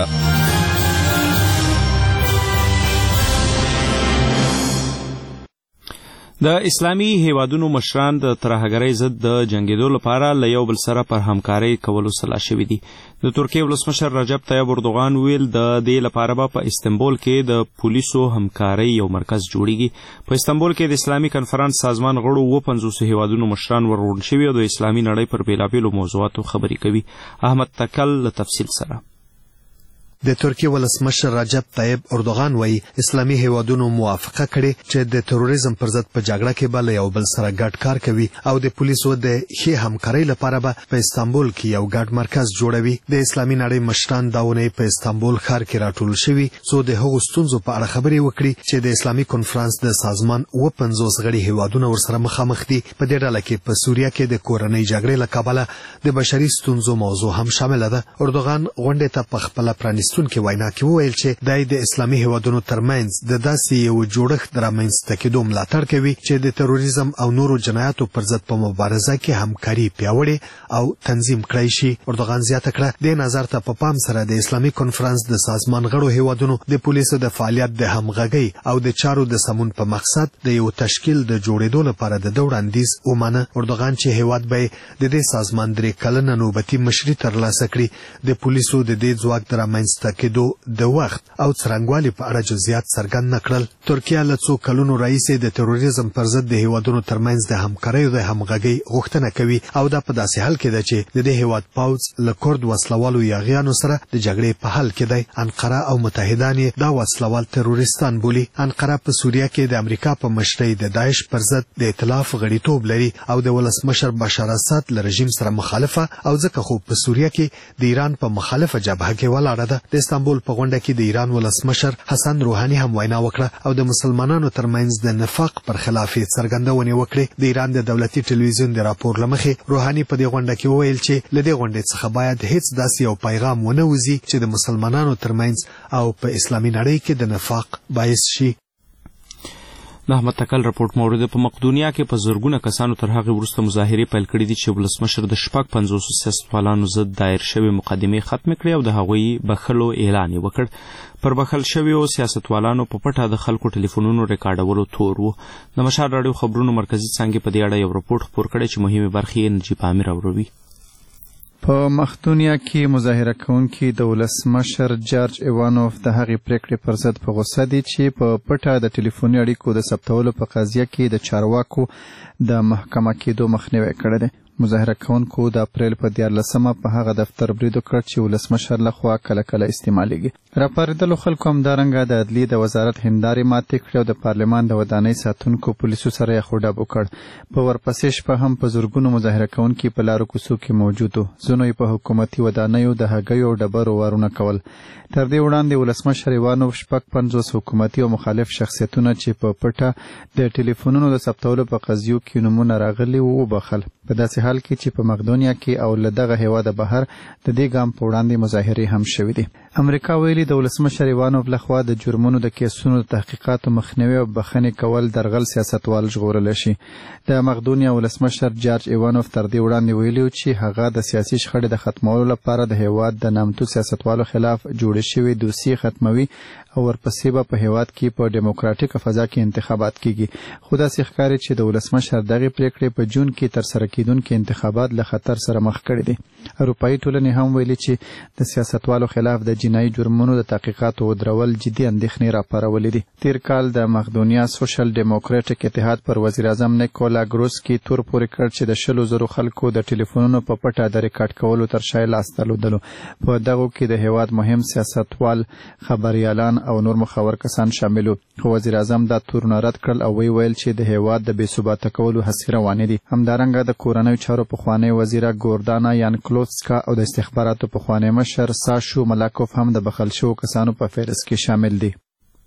د اسلامي هیوادونو مشران د ترهګرۍ ضد د جنګېدو لپاره له یو بل سره پر همکارۍ کولو سلا شوي دي. د ترکیې ولسمشر رجب طیب اردوغان ویل د دې لپاره به په استنبول کې د پولیسو همکارۍ یو مرکز جوړیږي. په استنبول کې د اسلامي کنفرانس سازمان غړو اووه پنځوس هیوادونو مشران ورغونډ شوي او د اسلامي نړۍ پر بېلابېلو موضوعاتو خبرې کوي. احمد تکل له تفصیل سره. د ترکیې ولسمشر رجب طیب اردوغان وایي اسلامي هیوادونو موافقه کړې چې د تروریزم پر ضد په جګړه کې به له یو بل سره ګډ کار کوي او د پولیسو د ښې همکارۍ لپاره به په استانبول کې یو ګډ مرکز جوړوي. د اسلامي نړۍ مشران دا اونۍ په استانبول ښار کې راټول شوي څو د هغو ستونزو په اړه خبرې وکړي چې د اسلامي کنفرانس د سازمان اووه پنځوس غړي هیوادونه ورسره مخامخ دي. په دې ډله کې په سوریه کې د کورنۍ جګړې له کبله د بشري ستونزو موضوع هم شامله ده. اردوغان غونډې ته په خپله پرانیستونکې وینا کې وویل چې دای د اسلامي هیوادونو ترمنځ د داسې یو جوړښت د رامنځته کېدو ملاتړ کوي چې د تروریزم او نورو جنایاتو پر ضد په مبارزه کې همکاري پیاوړې او تنظیم کړی شي. اردوغان زیاته کړه د نظر ته په پام سره د اسلامي کنفرانس د سازمان غړو هیوادونو د پولیسو د فعالیت د همغږۍ او د چارو د سمون په مقصد د یو تشکیل د جوړېدو لپاره د وړاندیز ومانه. اردوغان چې هیواد به د دې سازمان درې کلنه نوبتي مشري ترلاسه کړي د پولیسو د دې ځواک د رامنځته راسته کېدو د وخت او څرنګوالي په اړه جزئیات څرګند نه کړل. ترکیه له څو کلونو راهیسې د تروریزم پر ضد د هیوادونو ترمنځ د همکارۍ د همغږۍ غوښتنه کوي او دا په داسې حال کې ده چې د دې هیواد پوځ له کورد وسلوالو یاغیانو سره د جګړې په حل کې دی. انقره او متحدان یې دا وسلوال تروریستان بولي. انقره په سوریه کې د امریکا په مشرۍ د داعش پر ضد د ائتلاف غړیتوب لري او د ولسمشر بشار اسد له رژیم سره مخالفه او ځکه خو په سوریه کې د ایران په مخالفه جبهه کې ولاړه ده. د استانبول په غونډه کې د ایران ولسمشر حسن روحاني هم وینا وکړه او د مسلمانانو ترمنځ د نفاق پر خلاف څرګندونې وکړې. د ایران د دولتي ټلویزیون د راپور لمخې روحاني په دې غونډه کې وویل چې له دې غونډې څخه باید هیڅ داسې یو پیغام ونه وځي چې د مسلمانانو ترمنځ او په اسلامي نړۍ کې د نفاق باعث شي. د احمد تکل راپورټ مورد په مقدونیا کې په زرګونه کسانو تر هغه وروسته مظاهرې پیل کړې دي چې ولسمشر د شپږ پنځوسو سیاستوالانو ضد دایر شوې مقدمې ختم کړې او د هغوی بخښلو اعلان یې وکړ. پر بخښل شویو سیاستوالانو په پټه د خلکو ټلیفونونو ریکارډولو تور و. د مشال راډیو خبرونو مرکزي څانګې په دې اړه یو راپورټ خپور کړی چې مهمې برخې یې نجیب امیر اوروي. په مقدونیا کې مظاهره کوونکي د ولسمشر جارج ایوانوف د هغې پریکړې پر ضد په غوسه دي چې په پټه د ټلیفوني اړیکو د ثبتولو په قضیه کې د چارواکو د محکمه کېدو مخنیوی کړی دی. مظاهره کوونکو د اپریل په دیارلسمه په هغه دفتر برید وکړ چې ولسمشر لخوا کله کله استعمالیږي. راپارېدلو خلکو همدارنګه د عدلیې د وزارت هندارې ماتې کړې او د پارلمان د ودانۍ ساتونکو پولیسو سره یې خوډب وکړ. په ورپسې شپه هم په زرګونو مظاهره کوونکي په لارو کوڅو کې موجود وو. ځینو یې په حکومتي ودانیو د هګیو او ډبرو وارونه کول. تر دې وړاندې ولسمشر ایوانوف شپږ پنځوس حکومتي او مخالف شخصیتونه چې په پټه د ټلیفونونو د ثبتولو په قضیو کې نومونه راغلي وو وبخل. په داسې حال کې چې په مقدونیا کې او له دغه هیواده بهر د دې ګام په وړاندې مظاهرې هم شوې دي. امریکا ویلي د ولسمشر ایوانوف لخوا د جرمونو د کیسونو د تحقیقاتو مخنیوي او بخښنې کول درغل سیاستوال ژغورلی شي. د مقدونیا ولسمشر جارج ایوانوف تر دې وړاندې ویلي و چې هغه د سیاسي شخړې د ختمولو لپاره د هیواد د نامتو سیاستوالو خلاف جوړې شوې دوسیې ختموي او ورپسې به په هیواد کې په ډیموکراټیکه فضا کې انتخابات کیږي. خو داسې ښکاري چې د ولسمشر دغې پریکړې په جون کې ترسره کیدونکي انتخابات له خطر سره مخ کړي دي. اروپایي ټولنې هم ویلي چې د سیاستوالو خلاف د جنایي جرمونو د تحقیقاتو ودرول جدي اندېښنې راپارولې دي. تیر کال د مقدونیا سوشل ډیموکراټیک اتحاد پر وزیر اعظم نیکولا ګروسکي تور پورې کړ چې د شلو زرو خلکو د ټلیفونونو په پټه د ریکارډ کولو تر شا لاس درلودلو. په دغو کې د هیواد مهم سیاستوال، خبریالان او نور مخور کسان شامل وو. خو وزیر اعظم دا تورونه رد کړل او وی ویل چې د هیواد د بې ثباته کولو هڅې روانې دي. همدارنګه د کورنیو چارو پخوانی وزیره ګوردانا یانکلوفسکا او د استخباراتو پخوانی مشر ساشو ملاکوف هم د بخښل شوو کسانو په فهرست کې شامل دي.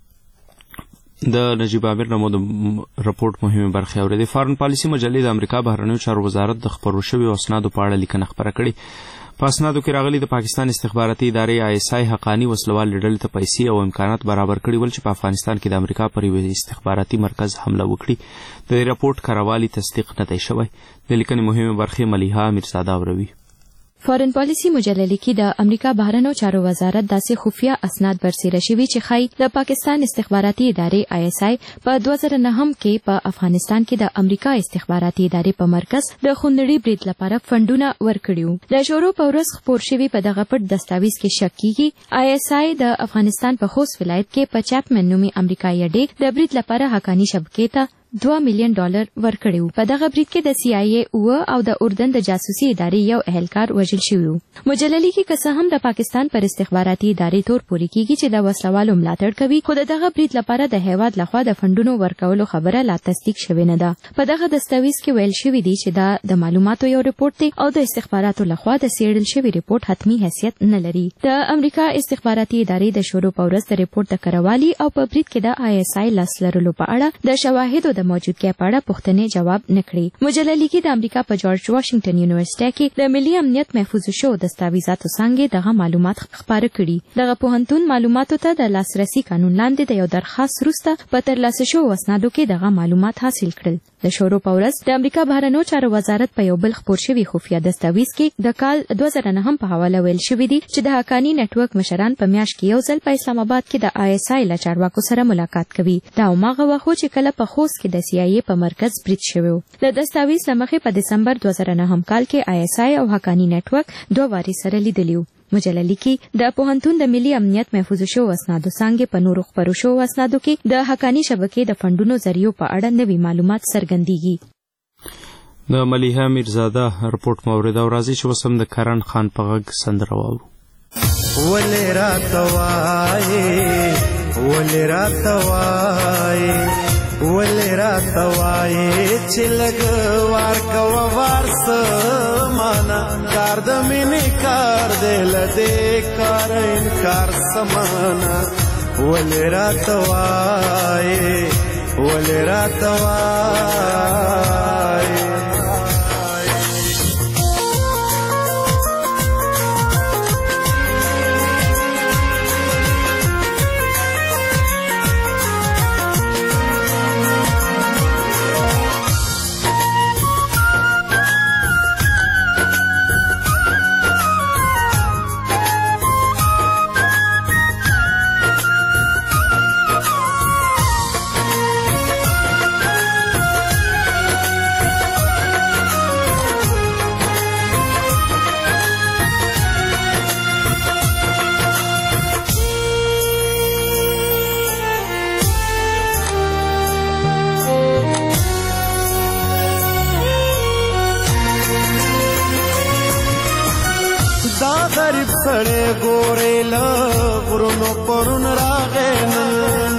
د نجیب امیر نمو د راپورټ مهمه برخه اورېدې. فارن پالیسي مجلې د امریکا بهرنیو چارو وزارت د خپرو شویو اسنادو په اړه لیکنه خپره کړې. په اسنادو کې راغلي د پاکستان استخباراتي ادارې آی اس آی حقانی وسلوال ډلې ته پیسې او امکانات برابر کړي ول چې په افغانستان کې د امریکا پر یو استخباراتي مرکز حمله وکړي. د دې راپورټ کراوالي تصدیق نه دی شوی. د لیکنې مهمه برخه ملیحه میرزاده اوروي. فارن پالیسي مجله لیکي د امریکا بهرنیو چارو وزارت داسې خفیه اسناد برسېره شوي چې ښایي د پاکستان استخباراتي ادارې آی اس آی په دوه زره نهم کې په افغانستان کې د امریکا استخباراتي ادارې په مرکز د خونړي برید لپاره فنډونه ورکړي وو. د شورو په ورځ خپور شوي په دغه پټ دستاویز کې شک کیږي آی اس آی د افغانستان په خوست ولایت کې په چاپمن نومي امریکایي اډې د برید لپاره حقانی شبکې ته دوه میلیون ډالر ورکړي وو. په دغه برید کې د سی آی ای او او د اردن د جاسوسي ادارې یو اهلکار وژل شوی وو. مجله لیکي که څه هم د پاکستان پر استخباراتي ادارې تور پورې کیږي چې د وسلوالو ملاتړ کوي، خو د دغه برید لپاره د هیواد لخوا د فنډونو ورکولو خبره لا تصدیق شوې نه ده. په دغه دستاویز کې ویل شوی دی چې دا د معلوماتو یو رپورټ دی او د استخباراتو لخوا د څېړل شوی رپورټ حتمی حیثیت نه لري. د امریکا استخباراتي ادارې د شروع په ورځ د رپورټ د کروالي او په برید کې د آی اس آی لاس لرلو په اړه د شواهدو د موجودګۍ په اړه پوښتنې جواب نکړي. مجله لیکي د امریکا په جورج واشنگټن یونیورسيټي کې د ملي امنیت محفوظ شو دستاویزاتو څنګه دغه معلومات خپاره کړي. دغه پوهنتون معلوماتو ته د لاسرسي قانون لاندې د یو درخواست وروسته په ترلاسه شوو اسنادو کې دغه معلومات حاصل کړل. د شورو په ورځ د امریکا بهرنیو چارو وزارت په یو بل خپور شوي خفیه دستاویز کې د کال دوه زره نهم په حواله ویل شوي دي چې د حقانی نتورک مشران په میاشت کې یو ځل په اسلام آباد کې د آی اس آی له چارواکو سره ملاقات کوي. دا هماغه وخت چې کله په خوست کې د سی آی ای په مرکز برید شوی و. د دستاویز له مخې په دسمبر دوه زره نهم کال کې آی اس آی او حقانی نتورک دوه واري سره لیدلی و. مجله لیکي د پوهنتون د ملي امنیت محفوظ شو اسنادو څنګه په نورو خبرو شو اسنادو کې د حقانی شبکې د فندونو ذریعو په اړه نوي معلومات څرګندېږي. د ملیحه میرزاده رپورټ مورد او راځي چې وسم د کرن خان په غږ سندره واورو. ولې راته وایې ولې راته وایې ولې راته وایې چې لږ وار کوه وار څه مانا کار د مینې کار دی له دې کار انکار څه مانا ولې راته وایې ولې راته وایې سړی ګورې له غرونو پرون راغی نن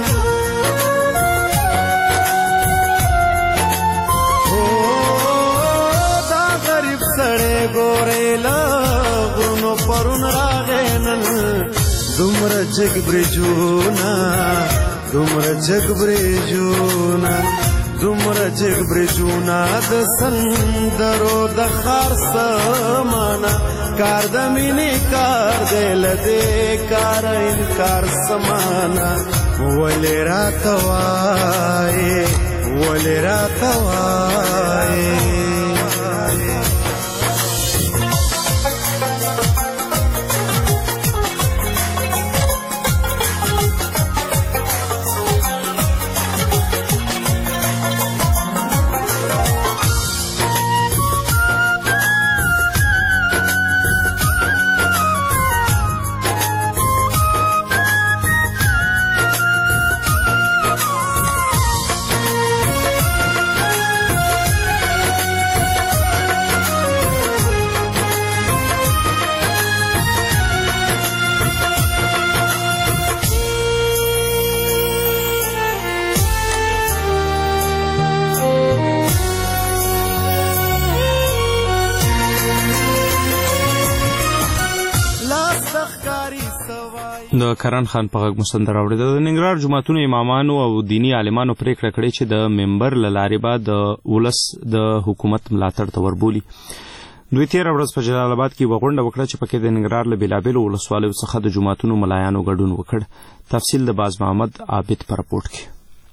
دا غریب سړی ګورې له غرونو پرون راغی نن دومره جګ برجونه دومره جګ برجونه دومره جګ برجونه د سندرو د ښار سمانه کار د مینې کار دی له دې کار انکار سمانا ولې راته وایې ولې راته وایې د کرن خان په غږ مسندر اورېده. د ننګرهار جوماتونو امامانو او دینی عالمانو پریکړه کړې چې د منبر له لارې به د ولس د حکومت ملاتړ ته وربولي. دوی تېره ورځ په جلال آباد کې یوه غونډه وکړه چې پکې د ننګرهار له بېلابېلو ولسوالیو څخه د جوماتونو ملایانو ګډون وکړ. تفصیل د باز محمد عابد په راپورټ کې.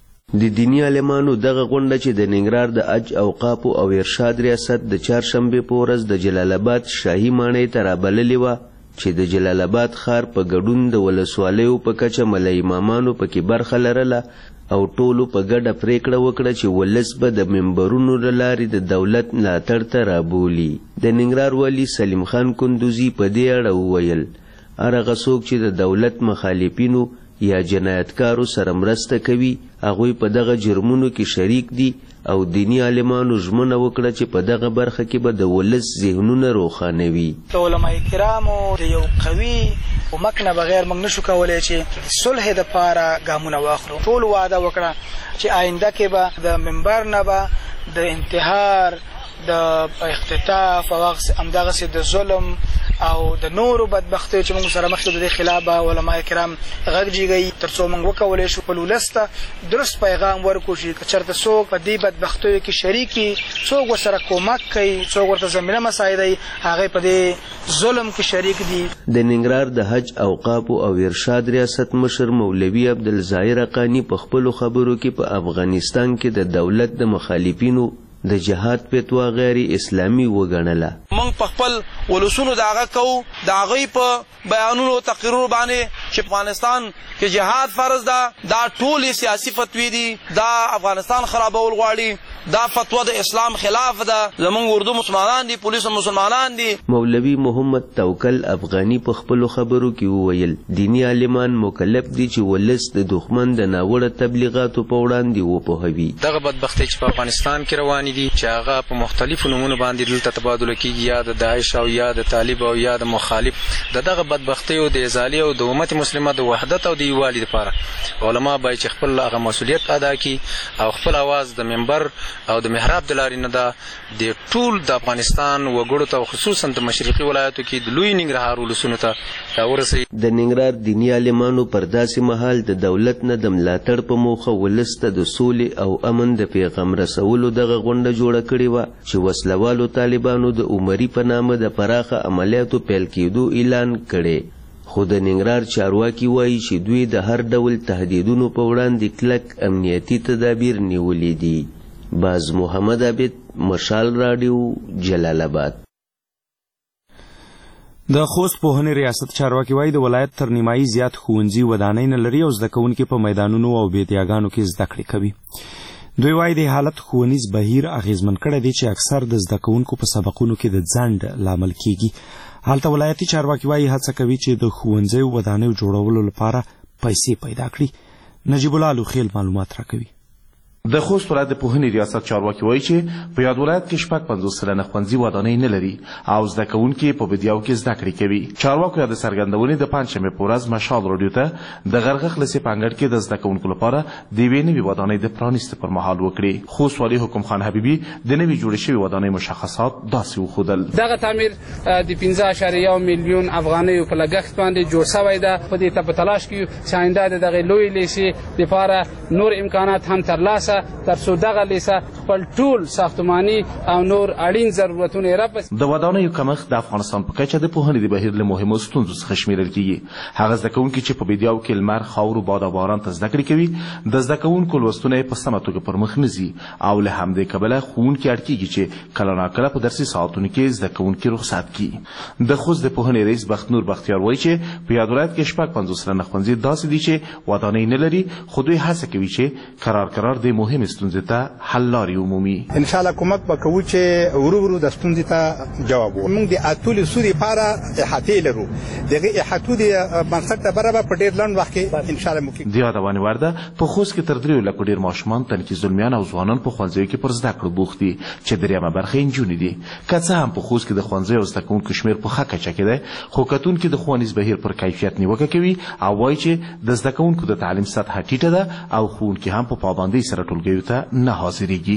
د دینی عالمانو دغه غونډه چې د ننګرهار د اج اوقافو او ارشاد ریاست د چهارشنبې په ورځ د جلال آباد شاهي ماڼۍ ته رابللې وه چې د جلال آباد ښار په ګډون د ولسوالیو په کچه مله امامانو پکې برخه لرله او ټولو په ګډه پریکړه وکړه چې ولس به د منبرونو له لارې د دولت ملاتړ ته رابولي. د ننګرهار والي سلیم خان کندوزي په دې اړه وویل هغه څوک چې د دولت مخالفینو یا جنایتکارو سره مرسته کوي هغوی په دغه جرمونو کې شریک دي او دینی عالمانو ژمنه وکړه چې په دغه برخه کې به د ولس ذهنونه روښانوي. د علماء کرامو د یو قوي کومک نه بغیر موږ نشو کولی چې صلح دپاره ګامونه واخلو. ټول وعده وکړه چې آینده کې به د منبر نه به د انتحار د اختطاف او همدغسې د ظلم او د نورو بدبختیو چې موږ سره مخ شو د دې خلاف به علما کرام غږ جګوي تر څو موږ وکولی شو خپل ولس ته درست پیغام ورکړو چې که چېرته څوک په دې بدبختیو کې شریک وي څوک ورسره کومک کوي څوک ورته زمینه مساعدوي هغې په دې ظلم کې شریک دي. د ننګرهار د حج اوقافو او ارشاد ریاست مشر مولوي عبدالظاهر حقاني په خپلو خبرو کې په افغانستان کې د دولت د مخالفینو د جهاد فتوا غیر اسلامي وګڼله. موږ په خپل ولسونو د هغه کوو د هغوی په بیانونو تقریرونو باندې چې افغانستان کې جهاد فرض ده دا ټولې سیاسي فتوی دي دا افغانستان خرابول غواړي دا فتوا د اسلام خلاف ده. زمونږ اردو مسلمانان دي، پولیس مسلمانان دي. مولوي محمد توکل افغاني په خپلو خبرو کې وویل دینی عالمان مکلف دي چې ولس د دښمن د ناوړه تبلیغاتو په وړاندې وپوهوي. دغه بدبختۍ چې په افغانستان کې روانې دي چې هغه په مختلفو نومونو باندې دلته تبادله کیږي، یا د داعش او یا د طالب او یا د مخالف، د دغه بدبختیو د ازالې او د امت مسلمه د وحدت او د یووالي لپاره علما باید چې خپل هغه مسؤلیت ادا کړي او خپل اواز د منبر او د محراب د لارې نه ده د ټول د افغانستان وګړو ته خصوصا د مشرقي ولایتو کې د لوی ننګرهار ولسونو ته ورسوي. د ننګرهار دینی عالمانو پر داسې مهال د دولت نه د ملاتړ په موخه ولس ته د سولې او امن د پیغام رسولو دغه غونډه جوړه کړې وه چې وسلوالو طالبانو د عمري په نامه د پراخه عملیاتو پیل کېدو اعلان کړی. خو د ننګرهار چارواکي وایي چې دوی د هر ډول تهدیدونو په وړاندې کلک امنیتي تدابیر نیولي دي. باز محمد عابد، مشال راډیو، جلال آباد. د خوست پوهنې ریاست چارواکي وایي د ولایت تر نیمایي زیات ښوونځي ودانۍ نه لري او زده کوونکي په میدانونو او بیدیاګانو کې زده کړې کوي. دوی وایي د حالت ښوونیز بهیر اغیزمن کړی دی چې اکثر د زده کوونکو په سبقونو کې د ځنډ لامل کیږي. هلته ولایتي چارواکي وایي هڅه کوي چې د ښوونځیو ودانیو جوړولو لپاره پیسې پیدا کړي. نجیب الله لوخیل معلومات راکوي. د خوست ولایت د پوهنې ریاست چارواکي وایي چې په یاد ولایت کې شپږ پنځوس سلنه ښوونځي ودانۍ نه لري او زده کوونکي په بدیاو کې زده کړې کوي. چارواکو د څرګندونې د پنجشنبې په ورځ مشال راډیو ته د غرغښ لسې په انګړ کې د زده کوونکو لپاره د یوې نوې ودانۍ د پرانیستو پر مهال وکړې. خوست والي حکم خان حبیبي د نوې جوړې شوې ودانۍ مشخصات داسې وښودل. دغه تعمیر د پنځه اعشاریه میلیون افغانیو په لګښت باندې جوړ شوی ده. په دې ته په تلاش کې چې آینده د دغې لویې لیسې لپاره نور امکانات هم ترلاسه تر څو دغه لیسه خپل ټول ساختماني او نور اړین ضرورتونه یې راپسې. د ودانیو کمښت د افغانستان په کچه د پوهنې د بهیر له مهمو ستونزو څخه شمیرل کیږي. هغه زده کوونکي چې په بیدیاو کې لمر، خاورو، باد او باران ته زده کړې کوي د زده کوونکو لوستونه یې په سمه توګه پر مخ نه ځي او له همدې کبله ښوونکي اړ کېږي چې کله ناکله په درسي ساعتونو کې زده کوونکي رخصت کړي. د خوست د پوهنې رئیس بختنور بختیار وایي چې په یاد ولایت کې شپږ پنځوس سلنه ښوونځي داسې دي چې ودانۍ نه لري، خو دوی هڅه کوي چې قرار قرار د مهمې ستونزې ته حل لارې ومومي. ان شاء الله کومک به کوو چې ورو ورو د ستونزې ته جواب وو. موږ د اتولې سوري لپاره احاطې لرو. دغه احاطو د بنسټ ته برابر په ډېر لنډ وخت کې ان شاء الله ممکن. د یادونې وړ ده په خوست کې تر دریو لکو ډېر ماشومان، تنکي زلمیان او ځوانان په ښوونځیو کې پر زده کړو بوخت دي چې درېیمه برخه یې نجونې دي. که څه هم په خوست کې د ښوونځیو او زده کوونکو شمېر په ښه کچه کې دی، خو کتونکي د ښوونیز بهیر پر کیفیت نیوکه کوي او وایي چې د زده کوونکو د تعلیم سطحه ټیټه ده او ښوونکي هم په پابندۍ سره ټولګیو ته نه حاضرېږي.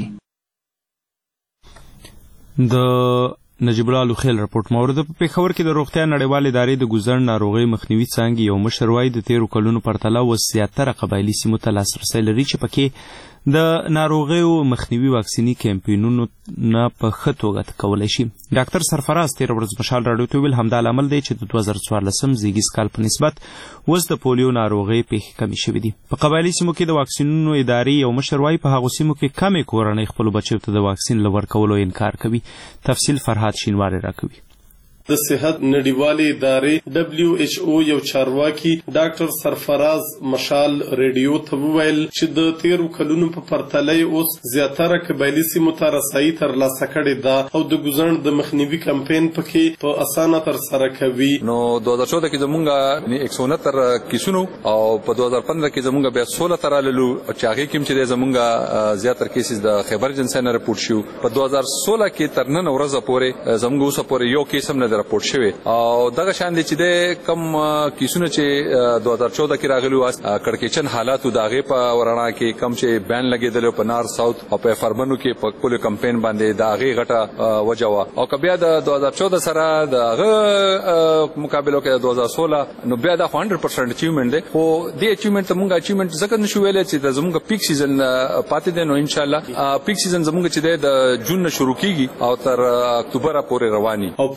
د نجیب الله لوخیل رپورټ مورد په پېښور کې د روغتیا نړیوال ادارې د ګوزړ ناروغۍ مخنیوي څانګې یو مشر وایي د تیرو کلونو پرتله اوس زیاتره قبایلي سیمو ته لاسرسی لري چې پکې د ناروغیو مخنیوي واکسیني کمپینونو نه په ښه توګه کولی شي. ډاکټر سرفراز تېره ورځ مشال راډیو ته ویل همدا لامل دی چې د دوه زره څوارلسم زیږیز کال په نسبت اوس د پولیو ناروغۍ پیښې کمې شوې دي. په قبایلي سیمو کې د واکسینونو ادارې یو مشر وایي په هغو سیمو کې کمې کورنۍ خپلو بچیو ته د واکسین له ورکولو انکار کوي. تفصیل فرهاد شینواری راکوي. د صحت نړیوالې ادارې دبلیو ایچ او یو چارواکي ډاکټر سرفراز مشال ریډیو ته وویل چې د تیرو کلونو په پرتله اوس زیاتره قبایلي سیمو ته رسایي ترلاسه کړې ده او د ګوزڼ د مخنیوي کمپین پکې په اسانه ترسره کوي. نو دوه زره چودہ کې زمونږ یک سو انہتر کیسونو او په دوه زره پندرہ کې زمونږ بیا سولہ ته راللو چې هغې کې چې زمونږ زیاتر کیسز د خیبر ایجنسۍ نه رپورټ شو. په دوه زره سولہ کې تر نن ورځې پورې زمونږ اوسه پورې یو کیس هم نه راپورټ شوی او دغه شان دي چې د کم کیسونه چې دوه زره چودہ کې راغلي و کړکېچن حالاتو د هغې په ورڼا کې کم چې بین لګېدلی په نار ساوث او په فرمنو کې په پولیو کمپین باندې د هغې غټه وجه وه او که بیا د دوه زره چودہ سره د هغه مقابلو کې د دوه زره سولہ نو بیا دا خو هنډرډ پرسنټ اچیومنټ دی. خو دې اچیومنټ ته مونږ اچیومنټ ځکه نشو ویلی چې د زمونږ پیک سیزن پاتې دی. نو انشاءالله پیک سیزن زمونږ چې دی د جون نه شروع کیږي او تر اکتوبره پورې رواني. او په دې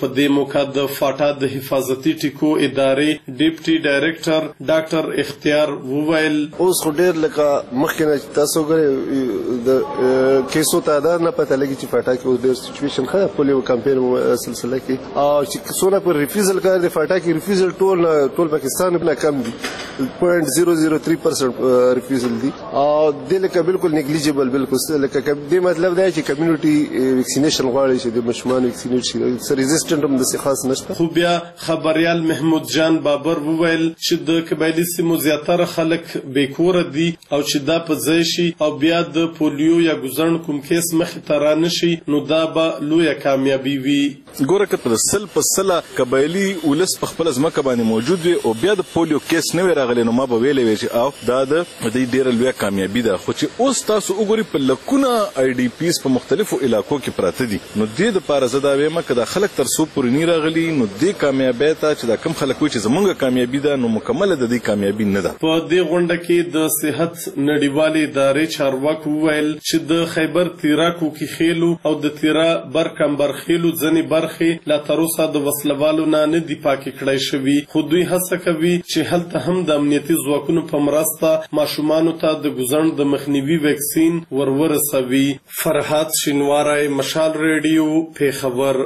موقع د فاټا د حفاظتي ټیکو ادارې ډیپټي ډایریکټر ډاکټر اختیار وویل اوس خو ډېر لکه مخکې نه تاسو ګورئ د کیسو تعداد نه پته لګي چې فاټا کې اوس ډېر سچویشن ښه پولیو کمپین سلسله کې او چې څونه پر ریفیوزل کار دی فاټا کې ریفیوزل ټول ټول پاکستان نه کم دي پوینټ زیرو زیرو تھری پرسنٹ ریفیوزل دي او د لکه بالکل نیګلیجیبل بالکل لکه دې مطلب دی چې کمیونټي ویکسینیشن غواړي چې د مشمان ویکسینیټ شي سر ریزیسټنټ هم د خاص نشته. خو بیا خبريال محمود جان بابر وویل چې د قبایلی سیمو زیاتره خلک بیکوره دي او چې دا په ځای شي او بیا د پولیو یا ګزن کوم کیس مخې ته رانشي نو دا به لویه کامیابي وي. ګوره که په سل په سله قبایلي ولس په خپل ځمکه باندې موجود وي او بیا د پولیو کیس نه وي راغلی نو ما به ویلی وی چې او دا د دې ډېره لویه کامیابي ده. خو چې اوس تاسو وګورئ په لکونه آی ډي پیز په مختلفو علاقو کې پراته دي نو دې دپاره زه دا وایم که دا خلک تر څو پورې نه راغلي نو دې کامیابۍ ته چې دا کوم خلک وایي چې زموږ کامیابي ده نو مکمله د دې کامیابي نه ده. په دې غونډه کې د صحت نړیوالې ادارې چارواکو وویل چې د خیبر تیرا کوکي خیلو او د تیرا برکمبر خیلو ځینې برخې لا تر اوسه د وسلوالو نه نه دي پاکې کړی شوي خو دوی هڅه کوي چې هلته هم د امنیتي ځواکونو په مرسته ماشومانو ته د ګزن د مخنیوي ویکسین ورورسوي. فرحات شینواری مشال ریډیو پیښور.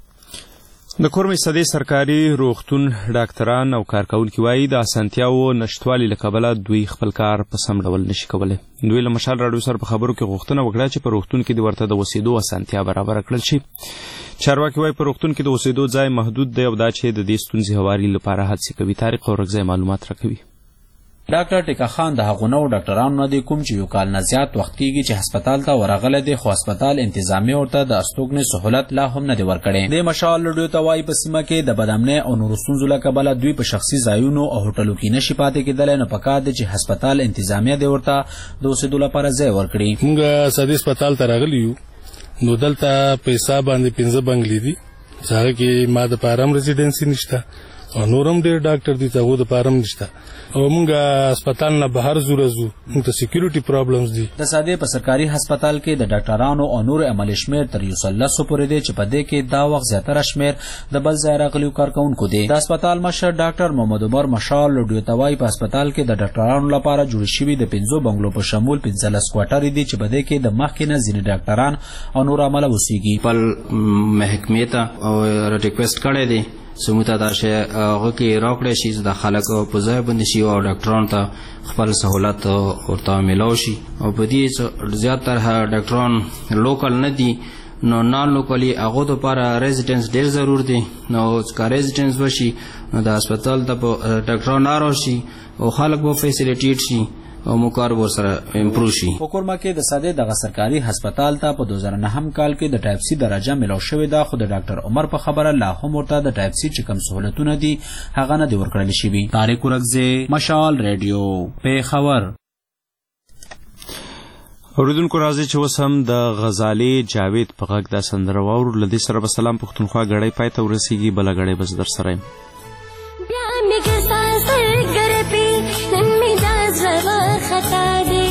د کورمې صدې سرکاري روغتون ډاکټران او کارکوونکي وایي د اسانتیاوو نشتوالي له کبله دوی خپل کار په سم ډول نشي کولی. دوی له مشال راډیو سره په خبرو کې غوښتنه وکړه چې په روغتون کې د ورته د اوسېدو اسانتیا برابره کړل شي. چارواکي وایي په روغتون کې د اوسېدو ځای محدود دی او دا چې د دې ستونزې هواري لپاره هڅې کوي. طارق اورکزی معلومات راکوي. ډاکټر ټیکا خان د هغو نوو ډاکټرانو نه دی کوم چې یو کال نه زیات وخت کېږي چې هسپتال ته ورغلی دی خو هسپتال انتظامیه ورته د استوګنې سهولت لا هم نه دی ورکړی. د مشال راډیو ته وایي په سیمه کې د بدامنۍ او نورو ستونزو له کبله دوی په شخصي ځایونو او هوټلو کې نشي پاتې کېدلی نو پکار دی چې هسپتال انتظامیه دی ورته د اوسېدو لپاره ځای ورکړي. موږ صدې هسپتال ته راغلي یو نو دلته په حساب باندې پنځه بنګلې دي چې هغه کې ما دپاره هم ریزیډنسي نشته او نور هم ډېر ډاکټر دي چې هغو دپاره هم نشته او موږ هسپتال نه بهر ځو راځو موږ ته سیکیورټي پرابلمز دي. د سادې په سرکاري هسپتال کې د ډاکټرانو او نورو عملي شمېر تر یو سل لسو پورې دی چې په دې کې دا وخت زیاتره شمېر د بل ځای راغلیو کارکوونکو دی. د هسپتال مشر ډاکټر محمد عمر مشال راډیو ته وایي په هسپتال کې د ډاکټرانو لپاره جوړ شوي د پنځو بنګلو په شمول پنځلس کوارټرې دي چې په دې کې د مخکې نه ځینې ډاکټران او نور عمله اوسېږي. خپل محکمې ته او ریکویسټ کړی دی سموته دا شی هغه کې راکړی شي چې د خلکو په ځای باندې شي او ډاکټرانو ته خپل سهولت ورته میلاو شي او په دې زیاتره ډاکټران لوکل نه دي نو نان لوکلي هغو دپاره ریزیډنس ډېر ضرور دی نو که ریزیډنس وشي نو د هسپتال ته په ډاکټران نارو شي او خلک به فیسیلیټیټ شي او مکار ورسره امپروو شي. په کورما کې د سادې دغه سرکاري هسپتال ته په دوه زره نهم کال کې د ټایپ سی درجه ملاو شوې ده خو د ډاکټر عمر په خبره لا هم ورته د ټایپ سی چې کوم سهولتونه دي هغه نه دي ورکړل شوي. طارق اورکزی مشال ریډیو پیښور. اوریدونکو راځي چې اوس هم د غزالي جاوید په غږ دا سندره واورو. له دې سره به سلام پښتونخوا ګړۍ پای ته ورسېږي بله ګړۍ به زه در سره یم. خطا دے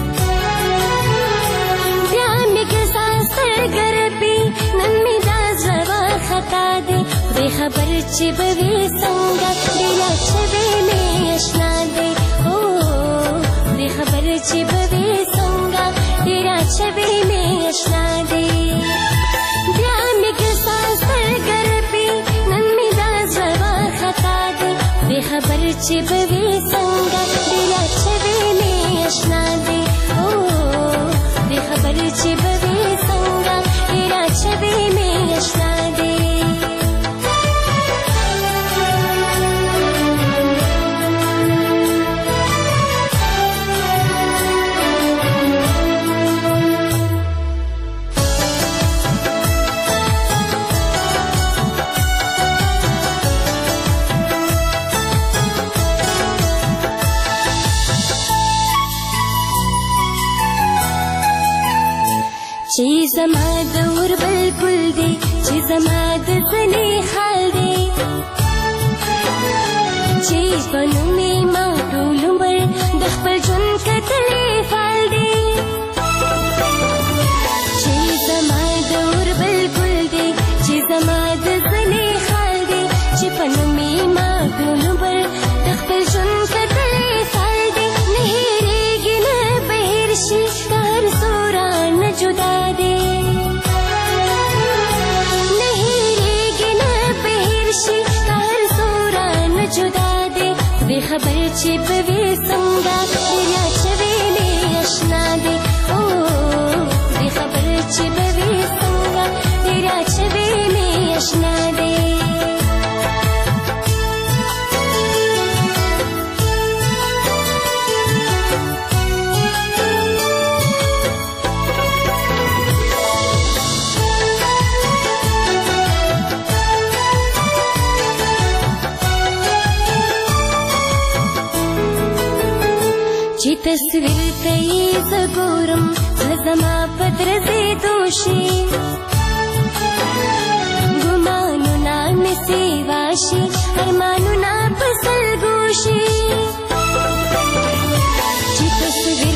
بیا می کے سانس گر پی نن می دا زوا خطا دے بے خبر چی بوی سنگا دیا چبے میں اشنا دے او بے خبر چی بوی سنگا دیا چبے میں اشنا دے بیا می کے سانس گر پی نن می دا زوا خطا دے بے خبر چی بوی سنگا دیا چبے اشنا دے او بے خبر چی بوی سنگا تیرا چبے میں اشنا دے چی زما دور بلبل دی چی زما د زنی حال دی چی بنو می ما ټول عمر د خپل ژوند کتلې فال دی چی زما دور بلبل دی چی زما د زنی حال خبر چې به وي څنګه دریا چوي مې اشنا دی او دې خبر چې به وي څنګه دریا چوي مې اشنا دی چې تصویر ته یې زه ګورم زما په درځېدو شي ګمانونه مې سیوا شي ارمانونه په سلګو شي چې تصویر